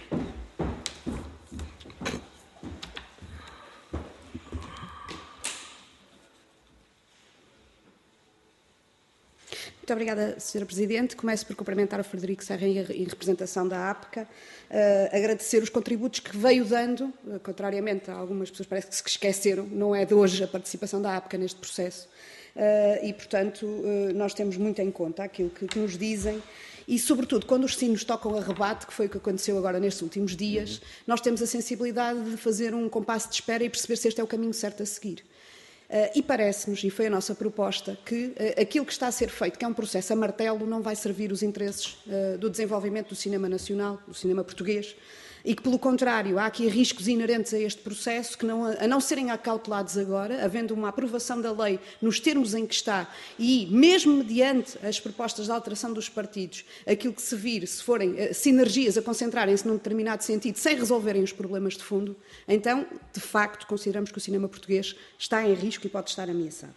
Muito obrigada, senhora Presidente. Começo por cumprimentar o Frederico Serra em representação da APCA, uh, agradecer os contributos que veio dando, uh, contrariamente a algumas pessoas parece que se esqueceram, não é de hoje a participação da APCA neste processo, uh, e, portanto, uh, nós temos muito em conta aquilo que, que nos dizem e, sobretudo, quando os sinos tocam a rebate, que foi o que aconteceu agora nestes últimos dias, nós temos a sensibilidade de fazer um compasso de espera e perceber se este é o caminho certo a seguir. Uh, e parece-nos, e foi a nossa proposta, que uh, aquilo que está a ser feito, que é um processo a martelo, não vai servir os interesses uh, do desenvolvimento do cinema nacional, do cinema português, e que, pelo contrário, há aqui riscos inerentes a este processo que, não, a não serem acautelados agora, havendo uma aprovação da lei nos termos em que está, e mesmo mediante as propostas de alteração dos partidos, aquilo que se vir, se forem uh, sinergias a concentrarem-se num determinado sentido, sem resolverem os problemas de fundo, então, de facto, consideramos que o cinema português está em risco e pode estar ameaçado.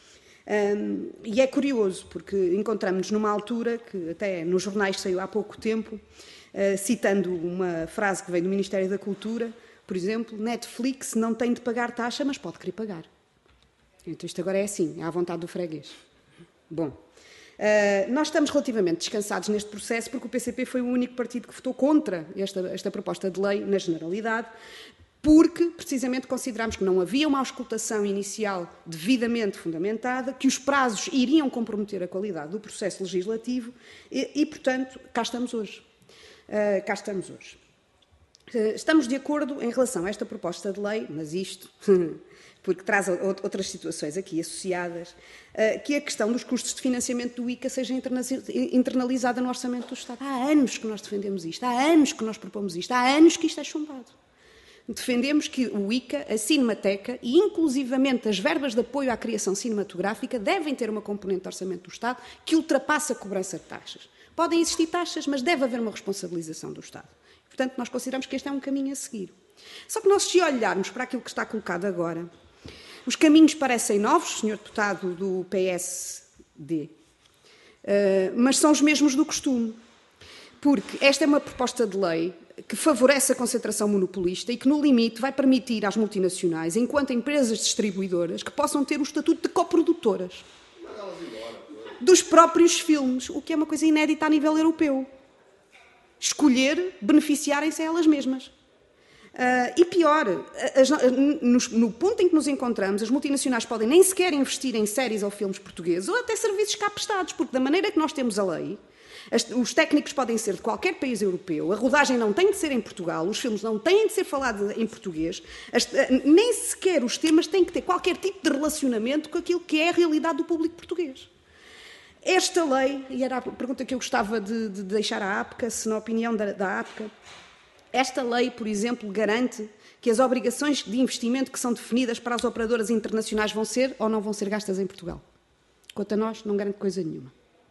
Um, e é curioso, porque encontramos-nos numa altura que até nos jornais saiu há pouco tempo, uh, citando uma frase que veio do Ministério da Cultura, por exemplo, Netflix não tem de pagar taxa, mas pode querer pagar. Então isto agora é assim, é à vontade do freguês. Bom, uh, nós estamos relativamente descansados neste processo porque o P C P foi o único partido que votou contra esta, esta proposta de lei na generalidade, porque, precisamente, consideramos que não havia uma auscultação inicial devidamente fundamentada, que os prazos iriam comprometer a qualidade do processo legislativo e, e portanto, cá estamos hoje. Uh, cá estamos hoje. Uh, estamos de acordo em relação a esta proposta de lei, mas isto, porque traz outras situações aqui associadas, uh, que a questão dos custos de financiamento do I C A seja internalizada no orçamento do Estado. Há anos que nós defendemos isto, há anos que nós propomos isto, há anos que isto é chumbado. Defendemos que o I C A, a Cinemateca e, inclusivamente, as verbas de apoio à criação cinematográfica devem ter uma componente de orçamento do Estado que ultrapassa a cobrança de taxas. Podem existir taxas, mas deve haver uma responsabilização do Estado. Portanto, nós consideramos que este é um caminho a seguir. Só que nós, se olharmos para aquilo que está colocado agora, os caminhos parecem novos, senhor deputado do P S D, mas são os mesmos do costume. Porque esta é uma proposta de lei que favorece a concentração monopolista e que, no limite, vai permitir às multinacionais, enquanto empresas distribuidoras, que possam ter o estatuto de coprodutoras dos próprios filmes, o que é uma coisa inédita a nível europeu. Escolher beneficiarem-se a elas mesmas. Uh, e pior, as, no, no ponto em que nos encontramos, as multinacionais podem nem sequer investir em séries ou filmes portugueses ou até serviços cá prestados, porque da maneira que nós temos a lei, os técnicos podem ser de qualquer país europeu, a rodagem não tem de ser em Portugal, os filmes não têm de ser falados em português, as, nem sequer os temas têm que ter qualquer tipo de relacionamento com aquilo que é a realidade do público português. Esta lei, e era a pergunta que eu gostava de, de deixar à APCA, se na opinião da, da APCA, esta lei, por exemplo, garante que as obrigações de investimento que são definidas para as operadoras internacionais vão ser ou não vão ser gastas em Portugal. Quanto a nós, não garante coisa nenhuma.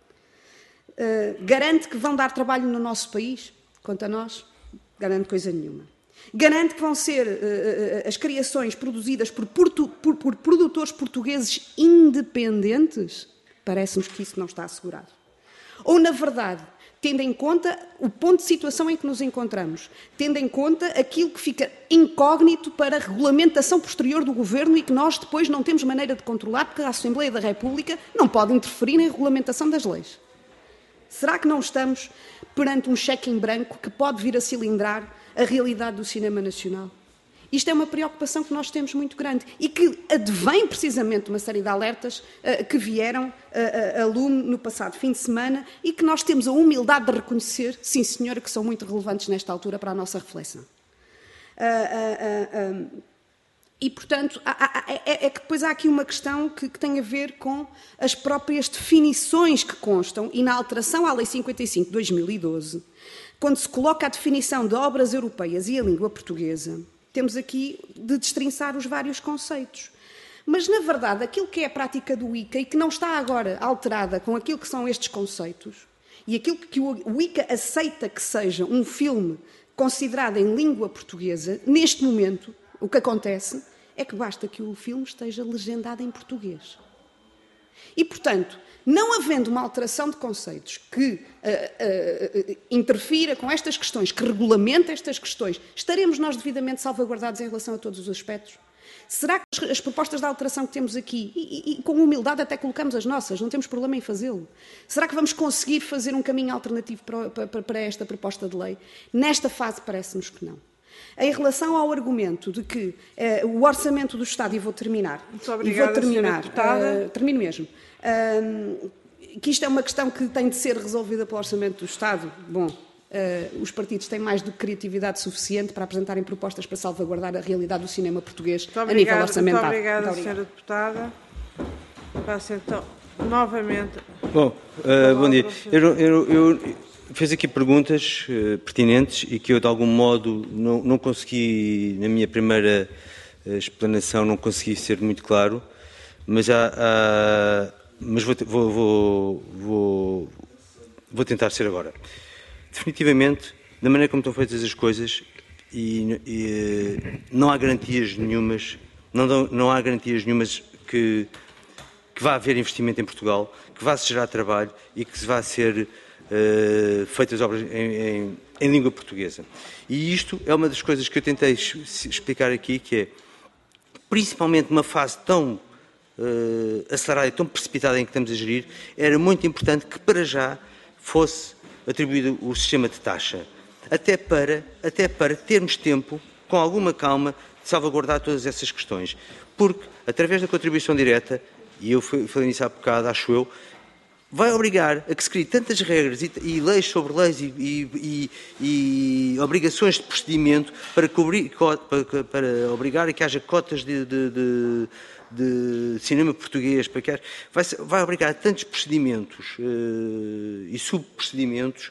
Uh, garante que vão dar trabalho no nosso país? Quanto a nós, garante coisa nenhuma. Garante que vão ser uh, uh, as criações produzidas por, portu, por, por produtores portugueses independentes? Parece-nos que isso não está assegurado. Ou, na verdade, tendo em conta o ponto de situação em que nos encontramos, tendo em conta aquilo que fica incógnito para a regulamentação posterior do Governo e que nós depois não temos maneira de controlar porque a Assembleia da República não pode interferir na regulamentação das leis. Será que não estamos perante um cheque em branco que pode vir a cilindrar a realidade do cinema nacional? Isto é uma preocupação que nós temos muito grande e que advém precisamente de uma série de alertas uh, que vieram uh, a lume no passado fim de semana e que nós temos a humildade de reconhecer, sim senhora, que são muito relevantes nesta altura para a nossa reflexão. Uh, uh, uh, um, E, portanto, há, há, é, é que depois há aqui uma questão que, que tem a ver com as próprias definições que constam e na alteração à Lei cinquenta e cinco de dois mil e doze, quando se coloca a definição de obras europeias e a língua portuguesa, temos aqui de destrinçar os vários conceitos. Mas, na verdade, aquilo que é a prática do I C A e que não está agora alterada com aquilo que são estes conceitos e aquilo que o I C A aceita que seja um filme considerado em língua portuguesa, neste momento, o que acontece é que basta que o filme esteja legendado em português. E, portanto, não havendo uma alteração de conceitos que uh, uh, uh, interfira com estas questões, que regulamente estas questões, estaremos nós devidamente salvaguardados em relação a todos os aspectos? Será que as, as propostas de alteração que temos aqui, e, e, e com humildade até colocamos as nossas, não temos problema em fazê-lo, será que vamos conseguir fazer um caminho alternativo para, para, para esta proposta de lei? Nesta fase parece-nos que não. Em relação ao argumento de que uh, o orçamento do Estado, e vou terminar, Muito obrigada, e vou terminar, senhora uh, termino mesmo, uh, que isto é uma questão que tem de ser resolvida pelo orçamento do Estado, bom, uh, os partidos têm mais do que criatividade suficiente para apresentarem propostas para salvaguardar a realidade do cinema português muito a obrigada, nível orçamental. Muito obrigada, muito senhora Deputada. Passo então, novamente... Bom, uh, bom dia. Eu, eu, eu fiz aqui perguntas uh, pertinentes e que eu, de algum modo, não, não consegui, na minha primeira uh, explanação, não consegui ser muito claro, mas, há, há, mas vou, vou, vou, vou, vou tentar ser agora. Definitivamente, da maneira como estão feitas as coisas, e, e, não há garantias nenhumas, não, dão, não há garantias nenhumas que, que vá haver investimento em Portugal, que vá se gerar trabalho e que se vá ser uh, feitas obras em, em, em língua portuguesa. E isto é uma das coisas que eu tentei explicar aqui, que é, principalmente numa fase tão uh, acelerada e tão precipitada em que estamos a gerir, era muito importante que para já fosse atribuído o sistema de taxa, até para, até para termos tempo, com alguma calma, de salvaguardar todas essas questões. Porque, através da contribuição direta, e eu falei nisso há bocado, acho eu, vai obrigar a que se criem tantas regras e, e leis sobre leis e, e, e, e obrigações de procedimento para, cobrir, para, para obrigar a que haja cotas de, de, de, de cinema português, para que haja, vai, vai obrigar a tantos procedimentos uh, e subprocedimentos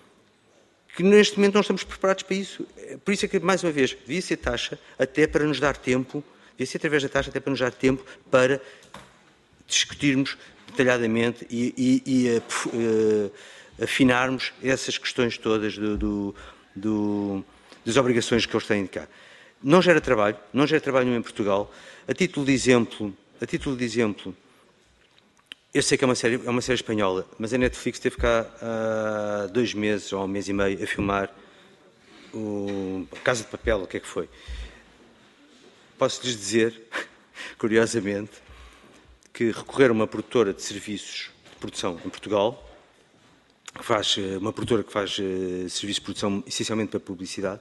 que neste momento não estamos preparados para isso. Por isso é que, mais uma vez, devia ser taxa até para nos dar tempo, devia ser através da taxa até para nos dar tempo para discutirmos detalhadamente e, e, e uh, afinarmos essas questões todas do, do, do, das obrigações que eles têm de cá. Não gera trabalho, não gera trabalho nenhum em Portugal. A título de exemplo, a título de exemplo, eu sei que é uma série, é uma série espanhola, mas a Netflix teve cá há dois meses ou um mês e meio a filmar o Casa de Papel, o que é que foi. Posso-lhes dizer, curiosamente, que recorrer a uma produtora de serviços de produção em Portugal, que faz, uma produtora que faz uh, serviços de produção essencialmente para publicidade,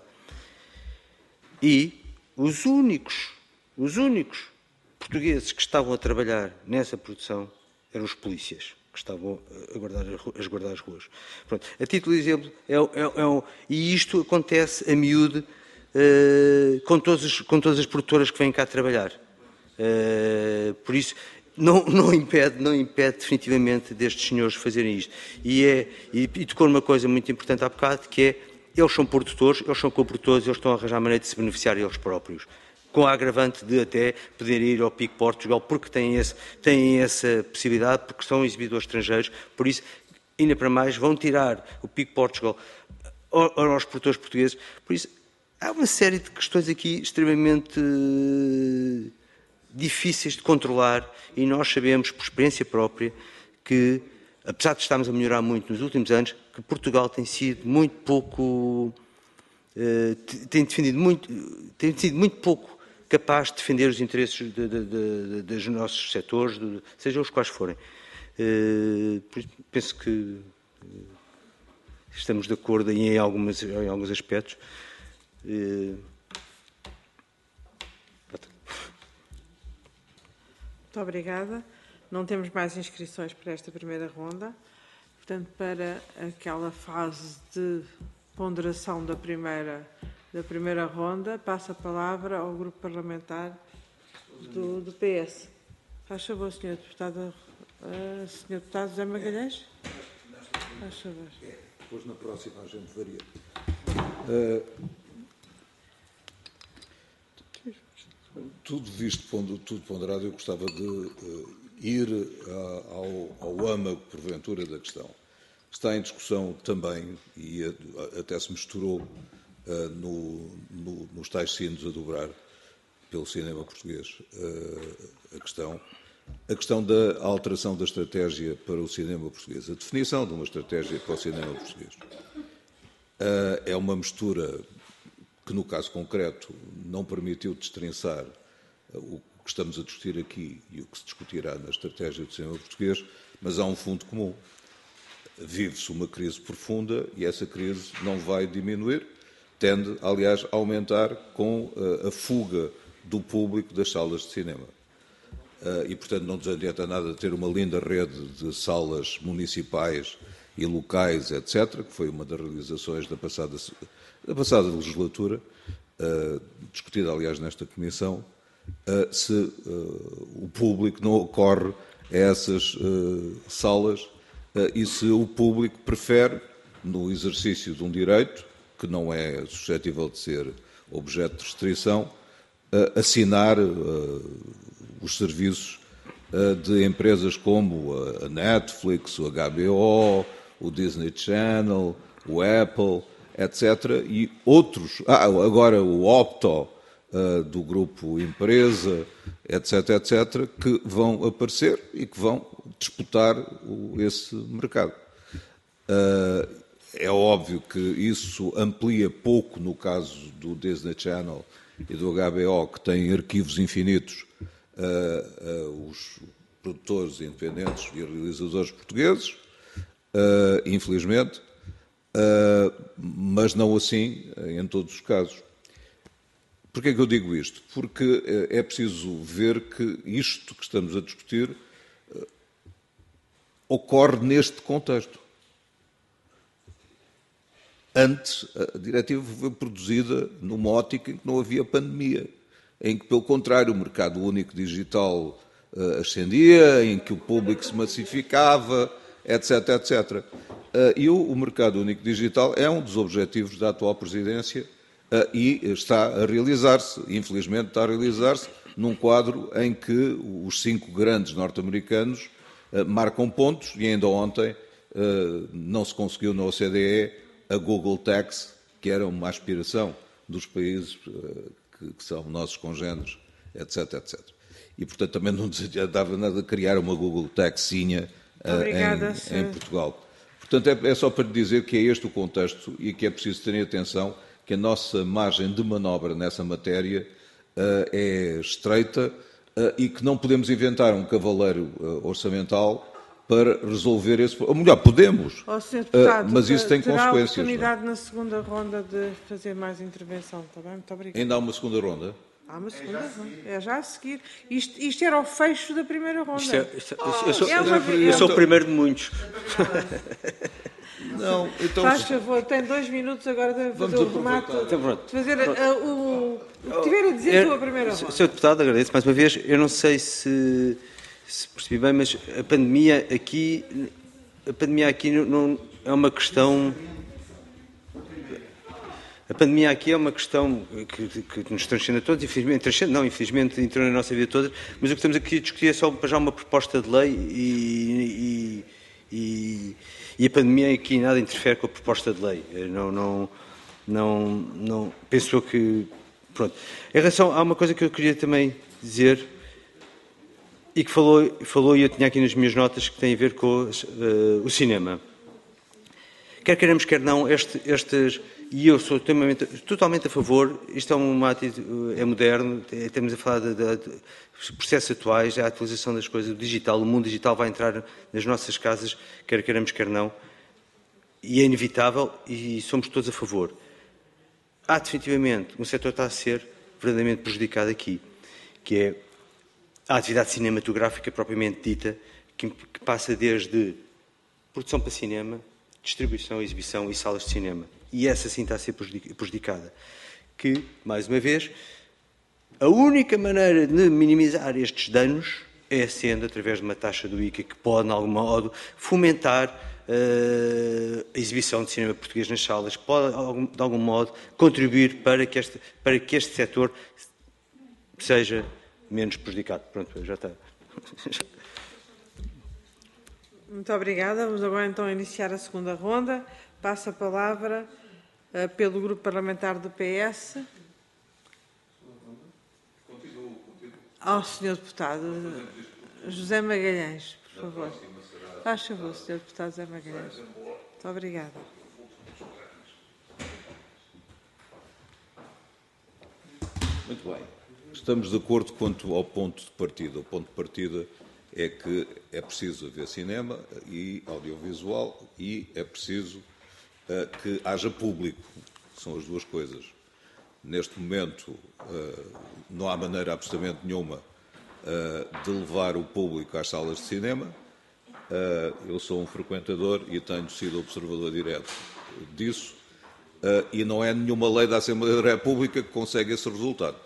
e os únicos, os únicos portugueses que estavam a trabalhar nessa produção eram os polícias, que estavam a guardar, a guardar as ruas. Pronto, a título de exemplo, é, é, é um, e isto acontece a miúde uh, com, todos, com todas as produtoras que vêm cá trabalhar. Uh, por isso, Não, não, impede, não impede definitivamente destes senhores fazerem isto. E, é, e, e tocou numa coisa muito importante há bocado, que é, eles são produtores, eles são coprodutores, eles estão a arranjar maneira de se beneficiar eles próprios. Com a agravante de até poderem ir ao P I C Portugal, porque têm, esse, têm essa possibilidade, porque são exibidores estrangeiros, por isso, ainda para mais, vão tirar o P I C Portugal aos produtores portugueses. Por isso, há uma série de questões aqui extremamente difíceis de controlar e nós sabemos, por experiência própria, que, apesar de estarmos a melhorar muito nos últimos anos, que Portugal tem sido muito pouco, uh, tem defendido muito, tem sido muito pouco capaz de defender os interesses de, de, de, de, dos nossos setores, de, sejam os quais forem. Uh, penso que uh, estamos de acordo em, algumas, em alguns aspectos. Uh, Muito obrigada. Não temos mais inscrições para esta primeira ronda. Portanto, para aquela fase de ponderação da primeira, da primeira ronda, passo a palavra ao Grupo Parlamentar do, do P S. Faz favor, senhor Deputado, uh, senhor Deputado José Magalhães. Faz favor. Depois, na próxima, a gente varia. Uh... Tudo visto, tudo ponderado, eu gostava de uh, ir a, ao, ao âmago, porventura, da questão. Está em discussão também, e a, até se misturou uh, no, no, nos tais sinos a dobrar pelo cinema português, uh, a questão a questão da alteração da estratégia para o cinema português, a definição de uma estratégia para o cinema português. É uma mistura que, no caso concreto, não permitiu destrinçar o que estamos a discutir aqui e o que se discutirá na estratégia do cinema português, mas há um fundo comum. Vive-se uma crise profunda e essa crise não vai diminuir, tende, aliás, a aumentar com a fuga do público das salas de cinema. E, portanto, não nos adianta nada ter uma linda rede de salas municipais e locais, etcétera, que foi uma das realizações da passada, da passada legislatura, uh, discutida, aliás, nesta Comissão, uh, se uh, o público não ocorre a essas uh, salas uh, e se o público prefere, no exercício de um direito, que não é suscetível de ser objeto de restrição, uh, assinar uh, os serviços uh, de empresas como a Netflix, o H B O, o Disney Channel, o Apple, etcétera, e outros, ah, agora o Opto, uh, do grupo Empresa, etcétera, etcétera, que vão aparecer e que vão disputar o, esse mercado. Uh, é óbvio que isso amplia pouco no caso do Disney Channel e do H B O, que têm arquivos infinitos, uh, uh, os produtores independentes e realizadores portugueses, uh, infelizmente, Uh, mas não assim em todos os casos. Porquê é que eu digo isto? Porque é preciso ver que isto que estamos a discutir uh, ocorre neste contexto. Antes, a diretiva foi produzida numa ótica em que não havia pandemia, em que, pelo contrário, o mercado único digital uh, ascendia, em que o público se massificava, etcétera, etcétera. E o mercado único digital é um dos objetivos da atual presidência e está a realizar-se, infelizmente está a realizar-se, num quadro em que os cinco grandes norte-americanos marcam pontos e ainda ontem não se conseguiu na O C D E a Google Tax, que era uma aspiração dos países que são nossos congêneres, etcétera, etcétera. E, portanto, também não nos adiantava nada criar uma Google Taxinha Obrigada, em, em Portugal. Portanto, é, é só para dizer que é este o contexto e que é preciso ter atenção que a nossa margem de manobra nessa matéria uh, é estreita uh, e que não podemos inventar um cavaleiro uh, orçamental para resolver esse problema. Ou melhor, podemos, oh, senhor Deputado, uh, mas isso tem terá consequências. Terá oportunidade na segunda ronda de fazer mais intervenção, está bem? Muito obrigado. Ainda há uma segunda ronda? Há uma segunda ronda. É já a seguir. Isto, isto era o fecho da primeira ronda. Isto é, isto, oh, eu, sou, é uma, eu sou o primeiro de muitos. Não, então... Faz favor, tem dois minutos agora de fazer o remate. Então, pronto. De fazer uh, o, o que tiver a dizer eu, sobre a primeira ronda. senhor Deputado, agradeço mais uma vez. Eu não sei se, se percebi bem, mas a pandemia aqui, a pandemia aqui não, é uma questão... A pandemia aqui é uma questão que, que nos transcende a todos, infelizmente, transcende, não, infelizmente entrou na nossa vida toda, mas o que estamos aqui a discutir é só para já uma proposta de lei e, e, e, e a pandemia aqui nada interfere com a proposta de lei. Não, não, não, não, penso que... Pronto. Em relação, há uma coisa que eu queria também dizer e que falou, falou e eu tinha aqui nas minhas notas que tem a ver com uh, o cinema. Quer queiramos, quer não, este, estes... E eu sou totalmente a favor, isto é um é moderno, estamos a falar de, de, de processos atuais, a atualização das coisas, o digital, o mundo digital vai entrar nas nossas casas, quer queiramos, quer não, e é inevitável e somos todos a favor. Há definitivamente, um setor está a ser verdadeiramente prejudicado aqui, que é a atividade cinematográfica propriamente dita, que, que passa desde produção para cinema, distribuição, exibição e salas de cinema. E essa sim está a ser prejudicada. Que, mais uma vez, a única maneira de minimizar estes danos é sendo através de uma taxa do I C A que pode, de algum modo, fomentar uh, a exibição de cinema português nas salas, que pode, de algum modo, contribuir para que este, para que este setor seja menos prejudicado. Pronto, já está. Muito obrigada. Vamos agora então iniciar a segunda ronda. Passo a palavra uh, pelo Grupo Parlamentar do P S. Ao senhor Deputado. José Magalhães, por favor. Faz favor, senhor Deputado José Magalhães. Muito obrigada. Muito bem. Estamos de acordo quanto ao ponto de partida. O ponto de partida é que é preciso haver cinema e audiovisual e é preciso uh, que haja público. São as duas coisas. Neste momento, uh, não há maneira absolutamente nenhuma uh, de levar o público às salas de cinema. Uh, eu sou um frequentador e tenho sido observador direto disso. Uh, e não é nenhuma lei da Assembleia da República que consegue esse resultado.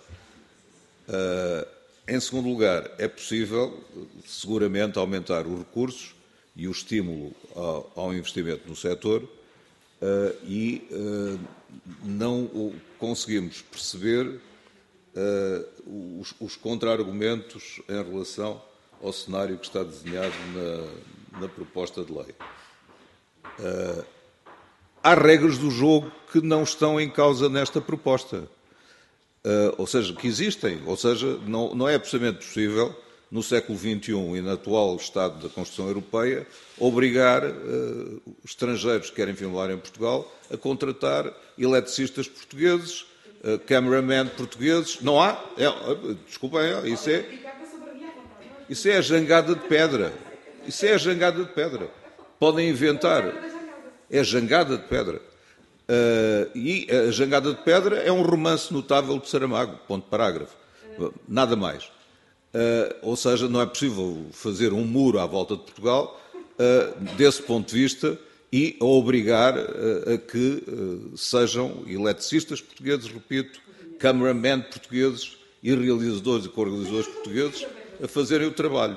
Uh, em segundo lugar, é possível, seguramente, aumentar os recursos e o estímulo ao, ao investimento no setor uh, e uh, não conseguimos perceber uh, os, os contra-argumentos em relação ao cenário que está desenhado na, na proposta de lei. Uh, há regras do jogo que não estão em causa nesta proposta. Uh, ou seja, que existem, ou seja, não, não é absolutamente possível, no século vinte e um e no atual estado da Constituição Europeia, obrigar uh, estrangeiros que querem filmar em Portugal a contratar eletricistas portugueses, uh, cameramen portugueses. Não há? É, desculpem, isso é, isso é a jangada de pedra. Isso é a jangada de pedra. Podem inventar. É a jangada de pedra. Uh, e a Jangada de Pedra é um romance notável de Saramago, ponto parágrafo. Uh, nada mais. Uh, ou seja, não é possível fazer um muro à volta de Portugal uh, desse ponto de vista e a obrigar uh, a que uh, sejam eletricistas portugueses, repito, cameramen portugueses e realizadores e co-realizadores portugueses a fazerem o trabalho.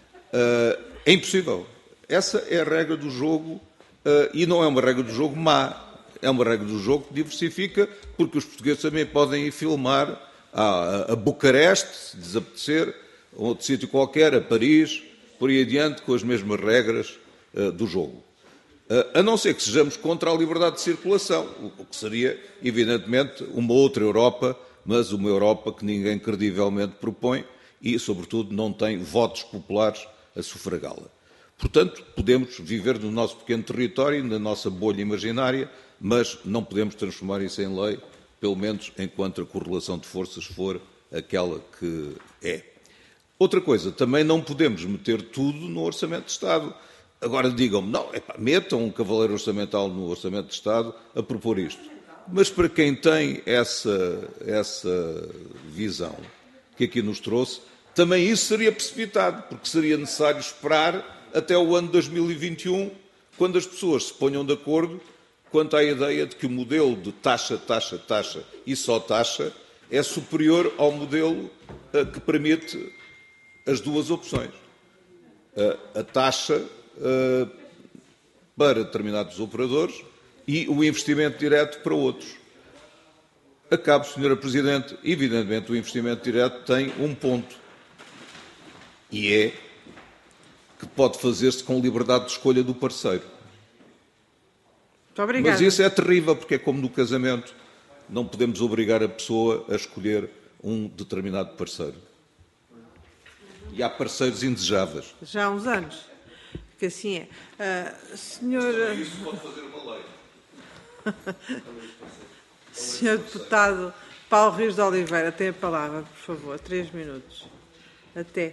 Uh, é impossível. Essa é a regra do jogo uh, e não é uma regra do jogo má. É uma regra do jogo que diversifica, porque os portugueses também podem ir filmar a, a Bucareste, se desapetecer, a outro sítio qualquer, a Paris, por aí adiante, com as mesmas regras uh, do jogo. Uh, a não ser que sejamos contra a liberdade de circulação, o, o que seria, evidentemente, uma outra Europa, mas uma Europa que ninguém credivelmente propõe e, sobretudo, não tem votos populares a sufragá-la. Portanto, podemos viver no nosso pequeno território, na nossa bolha imaginária, mas não podemos transformar isso em lei, pelo menos enquanto a correlação de forças for aquela que é. Outra coisa, também não podemos meter tudo no Orçamento de Estado. Agora digam-me, não, epá, metam um cavaleiro orçamental no Orçamento de Estado a propor isto. Mas para quem tem essa, essa visão que aqui nos trouxe, também isso seria precipitado, porque seria necessário esperar até o ano dois mil e vinte e um, quando as pessoas se ponham de acordo quanto à ideia de que o modelo de taxa, taxa, taxa e só taxa é superior ao modelo uh, que permite as duas opções. Uh, a taxa uh, para determinados operadores e o investimento direto para outros. Acabo, senhora Presidente, evidentemente o investimento direto tem um ponto, e é que pode fazer-se com liberdade de escolha do parceiro. Muito obrigada. Mas isso é terrível, porque é como no casamento. Não podemos obrigar a pessoa a escolher um determinado parceiro. E há parceiros indesejáveis. Já há uns anos que assim é. Uh, senhor... Isso pode fazer uma lei. Senhor Deputado Paulo Rios de Oliveira, tem a palavra, por favor. Três minutos. Até.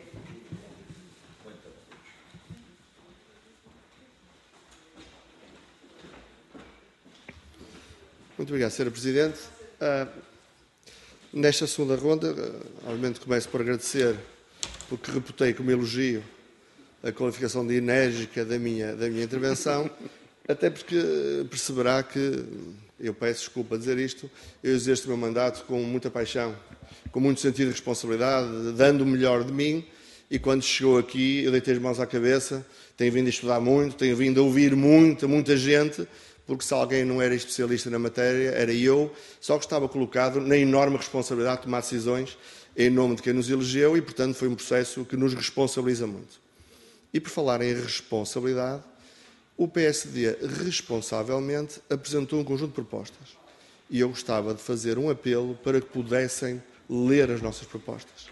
Muito obrigado, senhora Presidente. Uh, nesta segunda ronda, uh, obviamente começo por agradecer, porque reputei como elogio a qualificação de enérgica da minha, da minha intervenção, até porque perceberá que, eu peço desculpa a dizer isto, eu exerço o meu mandato com muita paixão, com muito sentido de responsabilidade, dando o melhor de mim, e quando chegou aqui eu deitei as mãos à cabeça, tenho vindo a estudar muito, tenho vindo a ouvir muita, muita gente, porque se alguém não era especialista na matéria, era eu, só que estava colocado na enorme responsabilidade de tomar decisões em nome de quem nos elegeu e, portanto, foi um processo que nos responsabiliza muito. E, por falar em responsabilidade, o P S D responsavelmente apresentou um conjunto de propostas. E eu gostava de fazer um apelo para que pudessem ler as nossas propostas.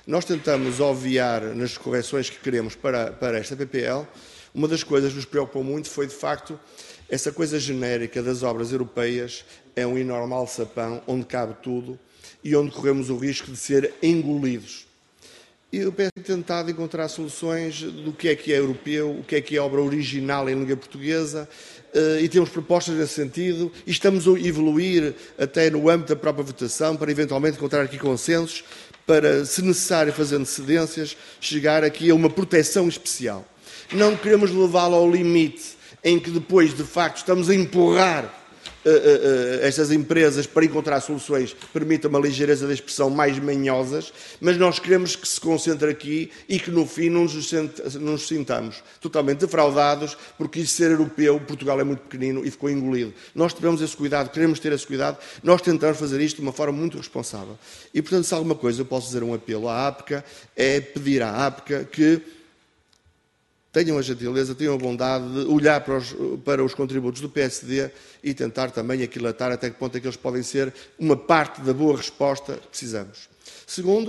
nós tentamos obviar nas correções que queremos para, para esta P P L. Uma das coisas que nos preocupou muito foi, de facto, essa coisa genérica das obras europeias é um enorme alçapão onde cabe tudo e onde corremos o risco de ser engolidos. E eu tenho tentado encontrar soluções do que é que é europeu, o que é que é obra original em língua portuguesa, e temos propostas nesse sentido, e estamos a evoluir até no âmbito da própria votação para eventualmente encontrar aqui consensos, para, se necessário, fazendo cedências, chegar aqui a uma proteção especial. Não queremos levá-lo ao limite em que depois, de facto, estamos a empurrar uh, uh, uh, estas empresas para encontrar soluções que permitam uma ligeireza de expressão mais manhosas, mas nós queremos que se concentre aqui e que, no fim, não nos, sent, não nos sintamos totalmente defraudados, porque isso ser europeu, Portugal é muito pequenino e ficou engolido. Nós tivemos esse cuidado, queremos ter esse cuidado, nós tentamos fazer isto de uma forma muito responsável. E, portanto, se alguma coisa eu posso fazer um apelo à APCA, é pedir à APCA que tenham a gentileza, tenham a bondade de olhar para os, para os contributos do P S D e tentar também aquilatar até que ponto é que eles podem ser uma parte da boa resposta que precisamos. Segundo,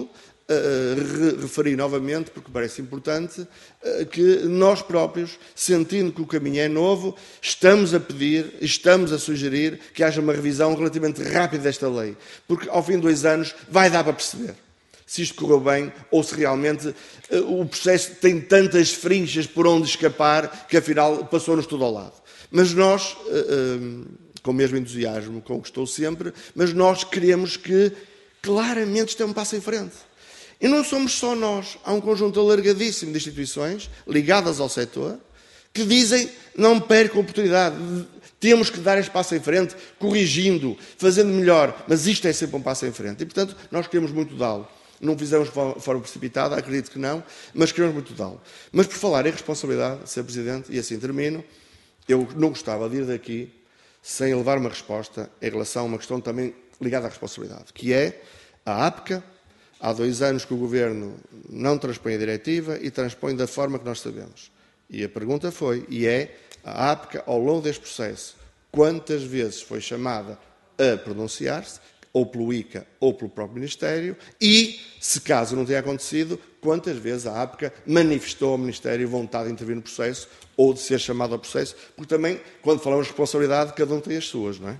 uh, referi novamente, porque parece importante, uh, que nós próprios, sentindo que o caminho é novo, estamos a pedir, estamos a sugerir que haja uma revisão relativamente rápida desta lei, porque ao fim de dois anos vai dar para perceber se isto correu bem ou se realmente uh, o processo tem tantas frinchas por onde escapar que afinal passou-nos tudo ao lado. Mas nós, uh, uh, com o mesmo entusiasmo com que estou sempre, mas nós queremos que claramente isto é um passo em frente. E não somos só nós, há um conjunto alargadíssimo de instituições ligadas ao setor que dizem não percam a oportunidade, temos que dar este passo em frente, corrigindo, fazendo melhor, mas isto é sempre um passo em frente. E, portanto, nós queremos muito dá-lo. Não fizemos de forma precipitada, acredito que não, mas queremos muito dá-lo. Mas por falar em responsabilidade, senhor Presidente, e assim termino, eu não gostava de ir daqui sem levar uma resposta em relação a uma questão também ligada à responsabilidade, que é a APCA. Há dois anos que o Governo não transpõe a diretiva e transpõe da forma que nós sabemos. E a pergunta foi, e é, a APCA, ao longo deste processo, quantas vezes foi chamada a pronunciar-se, ou pelo I C A ou pelo próprio Ministério, e, se caso não tenha acontecido, quantas vezes a APCA manifestou ao Ministério vontade de intervir no processo ou de ser chamado ao processo, porque também, quando falamos de responsabilidade, cada um tem as suas, não é?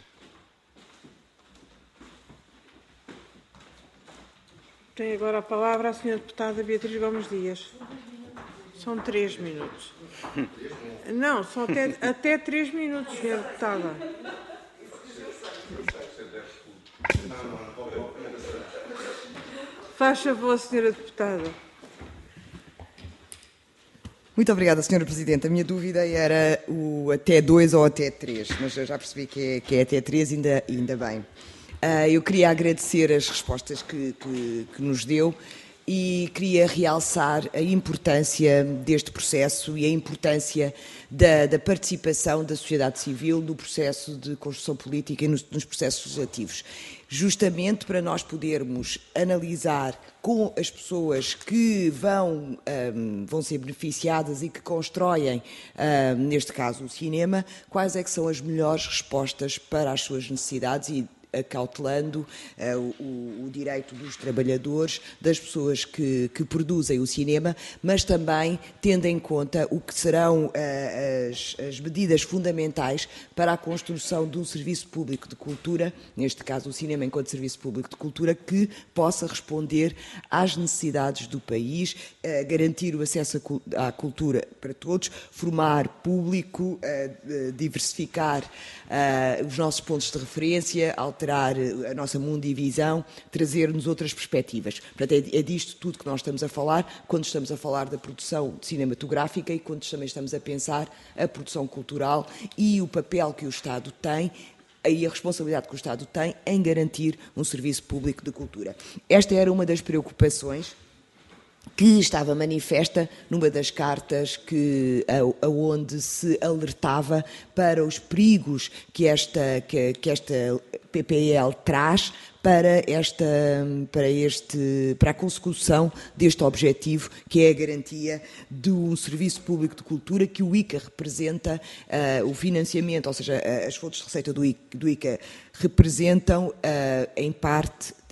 Tem agora a palavra a senhora deputada Beatriz Gomes Dias. São três minutos. Não, são até, até três minutos, senhora deputada. Faz favor, senhora deputada. Muito obrigada, senhora Presidente. A minha dúvida era o até dois ou até três, mas eu já percebi que é, que é até três, ainda, ainda bem. Uh, eu queria agradecer as respostas que, que, que nos deu e queria realçar a importância deste processo e a importância da, da participação da sociedade civil no processo de construção política e nos, nos processos legislativos, justamente para nós podermos analisar com as pessoas que vão, um, vão ser beneficiadas e que constroem, um, neste caso, o cinema, quais é que são as melhores respostas para as suas necessidades e acautelando uh, o, o direito dos trabalhadores, das pessoas que, que produzem o cinema, mas também tendo em conta o que serão uh, as, as medidas fundamentais para a construção de um serviço público de cultura, neste caso o cinema enquanto serviço público de cultura, que possa responder às necessidades do país, uh, garantir o acesso à cultura para todos, formar público, uh, diversificar uh, os nossos pontos de referência, alterar a nossa mundivisão, trazer-nos outras perspectivas. Portanto, é disto tudo que nós estamos a falar, quando estamos a falar da produção cinematográfica e quando também estamos a pensar a produção cultural e o papel que o Estado tem e a responsabilidade que o Estado tem em garantir um serviço público de cultura. Esta era uma das preocupações que estava manifesta numa das cartas que, aonde se alertava para os perigos que esta, que, que esta P P L traz para, esta, para, este, para a consecução deste objetivo, que é a garantia de um serviço público de cultura que o I C A representa, uh, o financiamento, ou seja, as fontes de receita do I C A, do I C A representam, uh, em parte,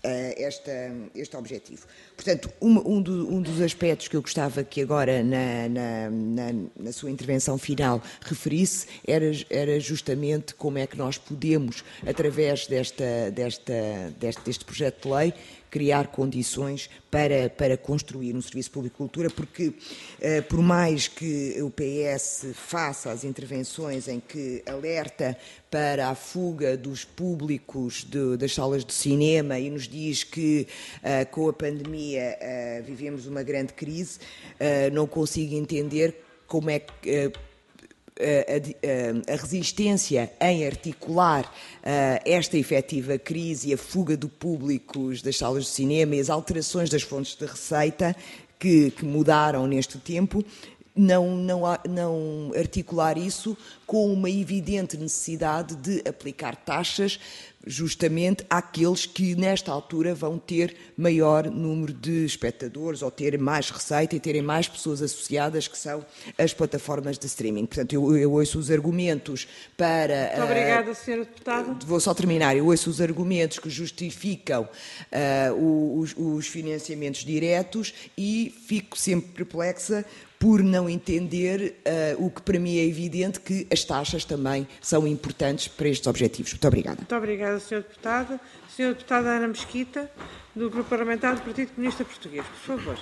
esta, este objetivo. Portanto, um, um, do, um dos aspectos que eu gostava que agora, na, na, na, na sua intervenção final, referisse, era, era justamente como é que nós podemos, através desta, desta, deste, deste projeto de lei, criar condições para, para construir um serviço público de cultura, porque, eh, por mais que o P S faça as intervenções em que alerta para a fuga dos públicos de, das salas de cinema e nos diz que, eh, com a pandemia, eh, vivemos uma grande crise, eh, não consigo entender como é que... Eh, A, a, a resistência em articular uh, esta efetiva crise e a fuga de públicos das salas de cinema e as alterações das fontes de receita que, que mudaram neste tempo, não, não, não articular isso com uma evidente necessidade de aplicar taxas justamente àqueles que, nesta altura, vão ter maior número de espectadores ou terem mais receita e terem mais pessoas associadas, que são as plataformas de streaming. Portanto, eu, eu ouço os argumentos para... Muito obrigada, senhora Deputada. Uh, vou só terminar. Eu ouço os argumentos que justificam uh, os, os financiamentos diretos e fico sempre perplexa por não entender uh, o que para mim é evidente, que as taxas também são importantes para estes objetivos. Muito obrigada. Muito obrigada, senhora Deputada. senhora Deputada Ana Mesquita, do Grupo Parlamentar do Partido Comunista Português. Por favor.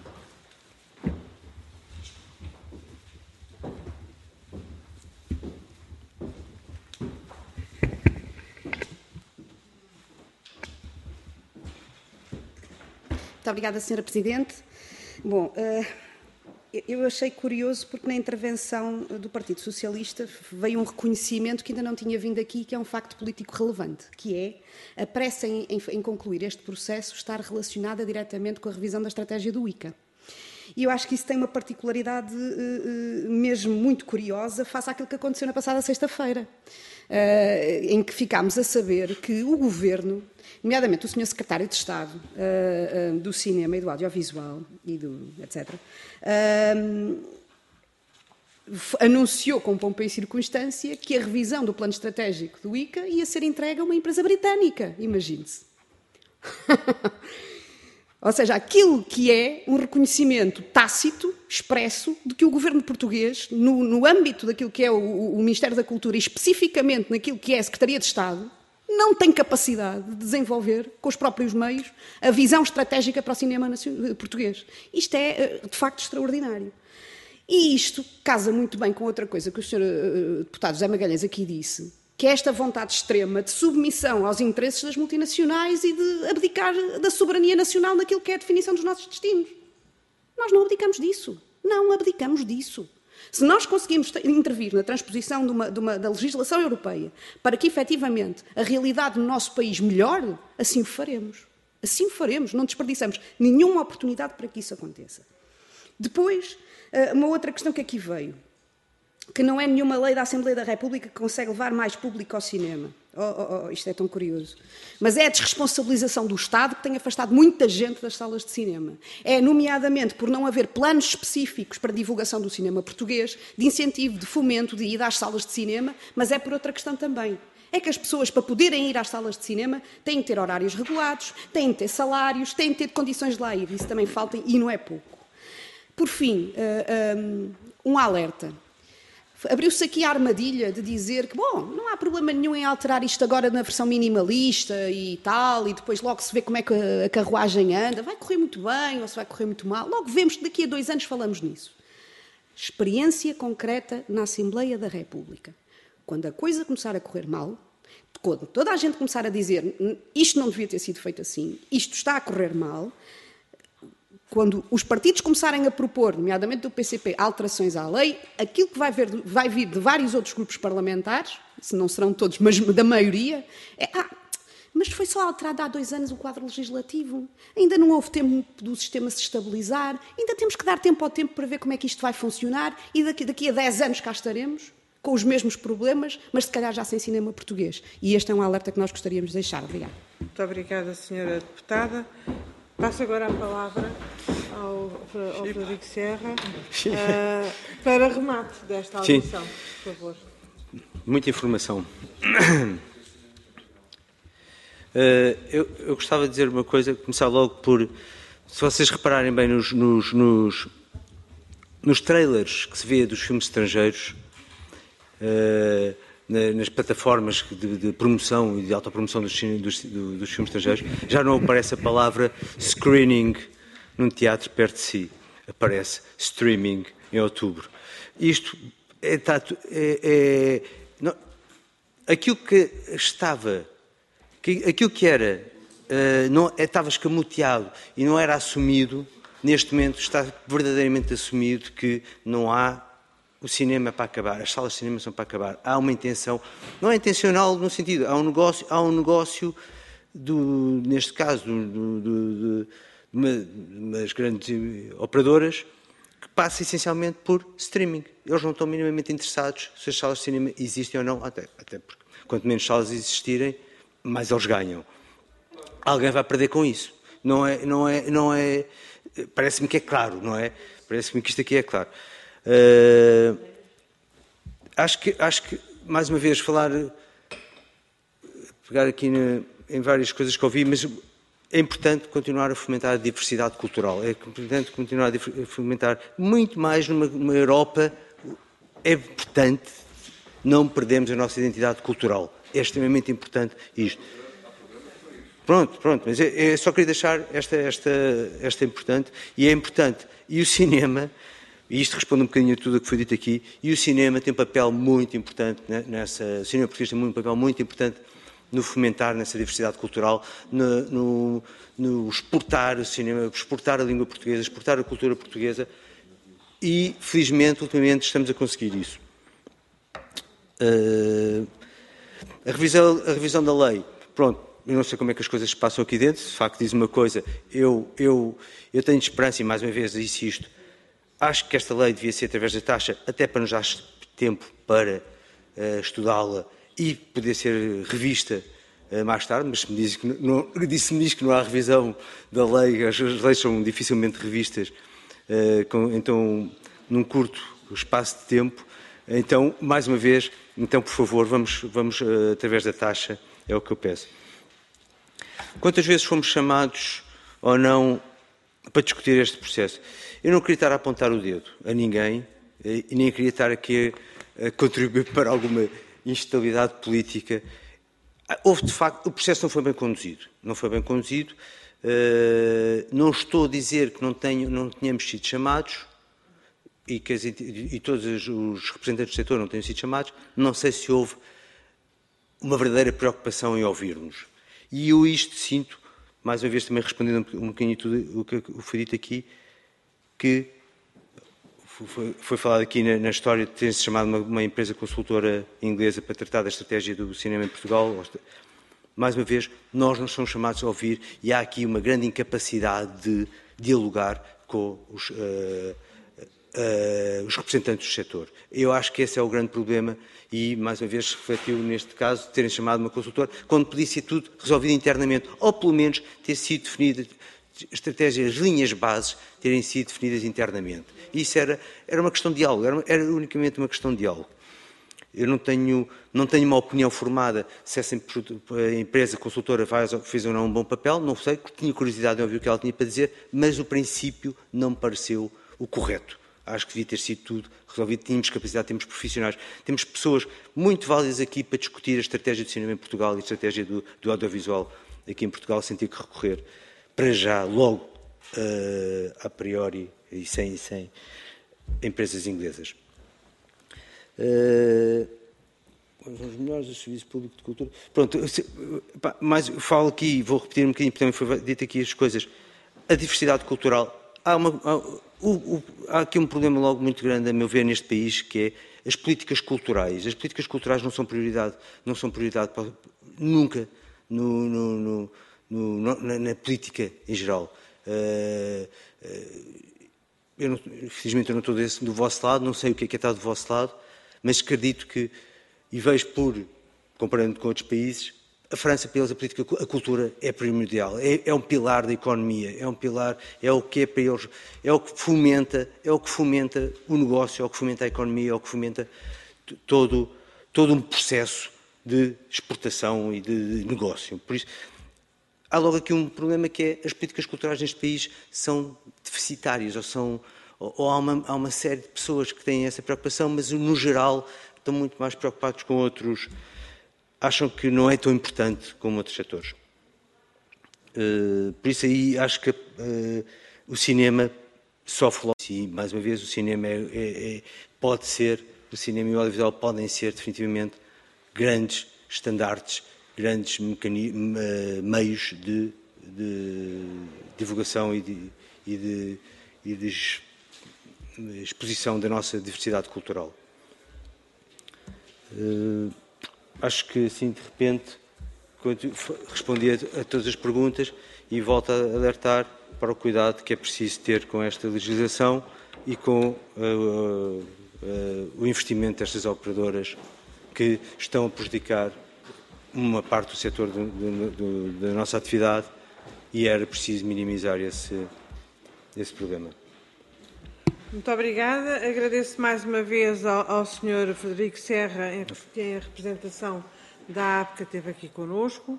Muito obrigada, senhora Presidente. Bom... Uh... Eu achei curioso porque na intervenção do Partido Socialista veio um reconhecimento que ainda não tinha vindo aqui, que é um facto político relevante, que é a pressa em, em, em concluir este processo estar relacionada diretamente com a revisão da estratégia do I C A. E eu acho que isso tem uma particularidade uh, mesmo muito curiosa face àquilo que aconteceu na passada sexta-feira, uh, em que ficámos a saber que o Governo, nomeadamente o senhor Secretário de Estado uh, uh, do Cinema e do Audiovisual, e do etcétera, uh, anunciou com pompa e circunstância que a revisão do plano estratégico do I C A ia ser entregue a uma empresa britânica, imagine-se. Ou seja, aquilo que é um reconhecimento tácito, expresso, de que o governo português, no, no âmbito daquilo que é o, o Ministério da Cultura e especificamente naquilo que é a Secretaria de Estado, não tem capacidade de desenvolver, com os próprios meios, a visão estratégica para o cinema português. Isto é, de facto, extraordinário. E isto casa muito bem com outra coisa que o senhor deputado José Magalhães aqui disse, que é esta vontade extrema de submissão aos interesses das multinacionais e de abdicar da soberania nacional naquilo que é a definição dos nossos destinos. Nós não abdicamos disso. Não abdicamos disso. Se nós conseguimos intervir na transposição de uma, de uma, da legislação europeia para que, efetivamente, a realidade no nosso país melhore, assim o faremos. Assim o faremos. Não desperdiçamos nenhuma oportunidade para que isso aconteça. Depois, uma outra questão que aqui veio, que não é nenhuma lei da Assembleia da República que consegue levar mais público ao cinema. Oh, oh, oh, isto é tão curioso. Mas é a desresponsabilização do Estado que tem afastado muita gente das salas de cinema. É, nomeadamente, por não haver planos específicos para divulgação do cinema português, de incentivo, de fomento, de ida às salas de cinema, mas é por outra questão também. É que as pessoas, para poderem ir às salas de cinema, têm de ter horários regulados, têm de ter salários, têm de ter condições de lá ir. Isso também falta e não é pouco. Por fim, um alerta. Abriu-se aqui a armadilha de dizer que, bom, não há problema nenhum em alterar isto agora na versão minimalista e tal, e depois logo se vê como é que a carruagem anda, vai correr muito bem ou se vai correr muito mal. Logo vemos que daqui a dois anos falamos nisso. Experiência concreta na Assembleia da República. Quando a coisa começar a correr mal, quando toda a gente começar a dizer isto não devia ter sido feito assim, isto está a correr mal, quando os partidos começarem a propor, nomeadamente do P C P, alterações à lei, aquilo que vai, ver, vai vir de vários outros grupos parlamentares, se não serão todos, mas da maioria, é ah, mas foi só alterado há dois anos o quadro legislativo, ainda não houve tempo do sistema se estabilizar, ainda temos que dar tempo ao tempo para ver como é que isto vai funcionar e daqui, daqui a dez anos cá estaremos, com os mesmos problemas, mas se calhar já sem cinema português. E este é um alerta que nós gostaríamos de deixar. Obrigada. Muito obrigada, senhora Deputada. Passo agora a palavra ao, ao Frederico Serra uh, para remate desta audição, Sim. por favor. Muita informação. Uh, eu, eu gostava de dizer uma coisa, começar logo por, se vocês repararem bem nos, nos, nos, nos trailers que se vê dos filmes estrangeiros, uh, na, nas plataformas de, de promoção e de autopromoção dos, dos, dos filmes estrangeiros, já não aparece a palavra screening num teatro perto de si, aparece streaming em outubro. Isto é, é, é não, aquilo que estava, que, aquilo que era, uh, não, estava escamoteado e não era assumido, neste momento está verdadeiramente assumido que não há o cinema para acabar, as salas de cinema são para acabar. Há uma intenção, não é intencional no sentido, há um negócio, há um negócio do, neste caso, do, do, de, de umas grandes operadoras, que passa essencialmente por streaming. Eles não estão minimamente interessados se as salas de cinema existem ou não, até, até porque quanto menos salas existirem, mais eles ganham. Alguém vai perder com isso. Não é, não é, não é, parece-me que é claro, não é? Parece-me que isto aqui é claro. Uh, acho que, acho que, mais uma vez, falar, pegar aqui na, em várias coisas que ouvi, mas é importante continuar a fomentar a diversidade cultural, é importante continuar a fomentar muito mais numa, numa Europa, é importante não perdermos a nossa identidade cultural, é extremamente importante isto. Pronto, pronto, mas é, é só queria deixar esta, esta, esta importante, e é importante, e o cinema, e isto responde um bocadinho a tudo o que foi dito aqui, e o cinema tem um papel muito importante nessa, o cinema português tem um papel muito importante no fomentar nessa diversidade cultural, no, no, no exportar o cinema, exportar a língua portuguesa, exportar a cultura portuguesa, e felizmente, ultimamente, estamos a conseguir isso. Uh, a, revisão, a revisão da lei, pronto, eu não sei como é que as coisas se passam aqui dentro, de facto diz uma coisa, eu, eu, eu tenho esperança, e mais uma vez insisto, acho que esta lei devia ser através da taxa, até para nos dar tempo para uh, estudá-la e poder ser revista uh, mais tarde, mas se me diz que não, se me diz que não há revisão da lei, as, as leis são dificilmente revistas, uh, com, então, num curto espaço de tempo, então, mais uma vez, então, por favor, vamos, vamos uh, através da taxa, é o que eu peço. Quantas vezes fomos chamados ou não para discutir este processo? Eu não queria estar a apontar o dedo a ninguém e nem queria estar aqui a, a contribuir para alguma instabilidade política. Houve, de facto, o processo não foi bem conduzido. Não foi bem conduzido. Uh, não estou a dizer que não, tenho, não tenhamos sido chamados e que as, e todos os representantes do setor não tenham sido chamados. Não sei se houve uma verdadeira preocupação em ouvir-nos. E eu isto sinto, mais uma vez também respondendo um bocadinho tudo o que foi dito aqui, que foi, foi falado aqui na, na história de ter-se chamado uma, uma empresa consultora inglesa para tratar da estratégia do cinema em Portugal. Mais uma vez, nós não somos chamados a ouvir e há aqui uma grande incapacidade de dialogar com os, uh, uh, os representantes do setor. Eu acho que esse é o grande problema e, mais uma vez, se refletiu neste caso de terem chamado uma consultora, quando podia ser tudo resolvido internamente, ou pelo menos ter sido definido estratégias, linhas bases terem sido definidas internamente. Isso era, era uma questão de diálogo, era, era unicamente uma questão de diálogo. Eu não tenho, não tenho uma opinião formada se essa empresa consultora faz, fez ou não um bom papel, não sei, tinha curiosidade em ouvir o que ela tinha para dizer, mas o princípio não me pareceu o correto. Acho que devia ter sido tudo resolvido, tínhamos capacidade, temos profissionais, temos pessoas muito válidas aqui para discutir a estratégia do cinema em Portugal e a estratégia do, do audiovisual aqui em Portugal, sem ter que recorrer para já, logo, uh, a priori, e sem, sem empresas inglesas. Uh, os melhores do Serviço Público de Cultura. Pronto, pá, mas falo aqui, vou repetir um bocadinho, porque também foi dito aqui as coisas. A diversidade cultural. Há, uma, há, o, o, há aqui um problema logo muito grande, a meu ver, neste país, que é as políticas culturais. As políticas culturais não são prioridade, não são prioridade para, nunca no, no, no No, na, na política em geral. Uh, uh, eu não, infelizmente eu não estou desse, do vosso lado, não sei o que é que é estar do vosso lado, mas acredito que, e vejo por, comparando com outros países, a França, para eles, a política, a cultura é primordial, é, é um pilar da economia, é um pilar, é o que é para eles, é o que fomenta, é o que fomenta o negócio, é o que fomenta a economia, é o que fomenta todo, todo um processo de exportação e de negócio. Por isso, há logo aqui um problema que é as políticas culturais neste país são deficitárias, ou, são, ou, ou há, uma, há uma série de pessoas que têm essa preocupação, mas no geral estão muito mais preocupados com outros, acham que não é tão importante como outros setores. Uh, por isso aí acho que uh, o cinema sofre logo. Sim, mais uma vez, o cinema é, é, é, pode ser, o cinema e o audiovisual podem ser definitivamente grandes estandartes, grandes meios de, de divulgação e de, e, de, e de exposição da nossa diversidade cultural. Uh, acho que assim, de repente, respondi a, a todas as perguntas e volto a alertar para o cuidado que é preciso ter com esta legislação e com uh, uh, uh, o investimento destas operadoras que estão a prejudicar uma parte do setor do, do, do, da nossa atividade e era preciso minimizar esse, esse problema. Muito obrigada. Agradeço mais uma vez ao, ao senhor Frederico Serra, em, em representação da A P, que esteve aqui connosco.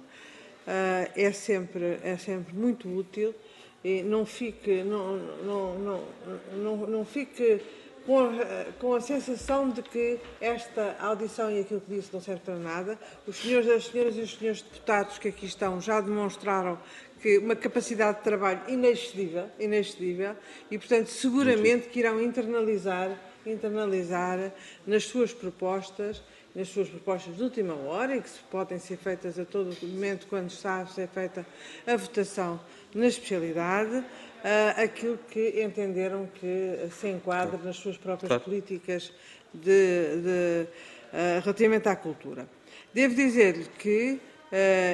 Uh, é, sempre, é sempre muito útil e não fique, não, não, não, não, não fique com a, com a sensação de que esta audição e aquilo que disse não serve para nada. Os senhores, as senhoras e os senhores deputados que aqui estão já demonstraram que uma capacidade de trabalho inexcedível, inexcedível e, portanto, seguramente que irão internalizar, internalizar nas suas propostas, nas suas propostas de última hora e que podem ser feitas a todo momento quando está a ser feita a votação na especialidade, uh, aquilo que entenderam que se enquadra nas suas próprias claro. políticas de, de, uh, relativamente à cultura. Devo dizer-lhe que Uh,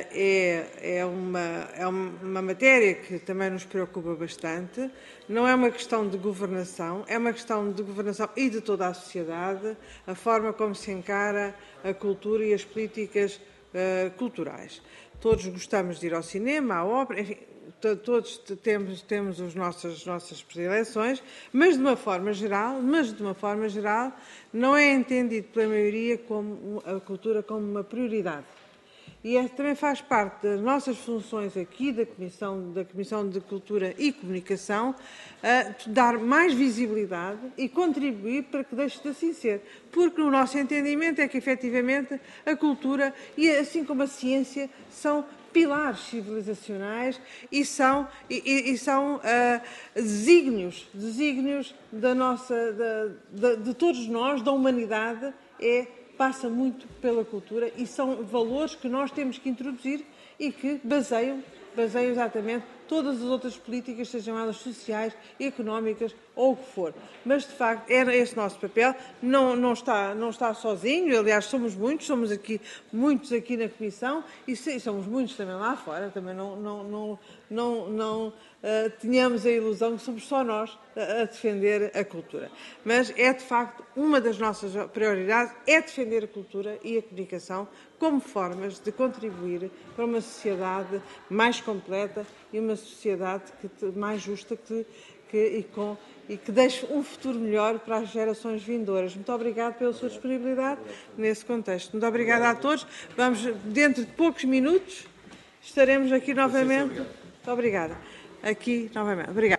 é, é, uma, é uma matéria que também nos preocupa bastante. Não é uma questão de governação, é uma questão de governação e de toda a sociedade, a forma como se encara a cultura e as políticas uh, culturais. Todos gostamos de ir ao cinema, à ópera, enfim, todos temos, temos as nossas, nossas predileções, mas de uma forma geral, mas de uma forma geral, não é entendido pela maioria como a cultura como uma prioridade. E é, também faz parte das nossas funções aqui da Comissão, da Comissão de Cultura e Comunicação, uh, dar mais visibilidade e contribuir para que deixe de assim ser. Porque o nosso entendimento é que, efetivamente, a cultura, e assim como a ciência, são pilares civilizacionais e são, e, e são uh, desígnios, desígnios da nossa, da, da, de todos nós, da humanidade, é passa muito pela cultura e são valores que nós temos que introduzir e que baseiam, baseiam exatamente todas as outras políticas, sejam elas sociais, económicas ou o que for. Mas, de facto, era esse nosso papel, não, não, está, não está sozinho, aliás, somos muitos, somos aqui, muitos aqui na Comissão e somos muitos também lá fora, também não, não, não, não, não uh, tínhamos a ilusão que somos só nós a, a defender a cultura. Mas é, de facto, uma das nossas prioridades é defender a cultura e a comunicação como formas de contribuir para uma sociedade mais completa e uma sociedade que, mais justa que, que, e, com, e que deixe um futuro melhor para as gerações vindouras. Muito obrigada pela sua disponibilidade nesse contexto. Muito obrigada a todos. Vamos, dentro de poucos minutos, estaremos aqui novamente. Muito obrigada. Aqui novamente. Obrigada.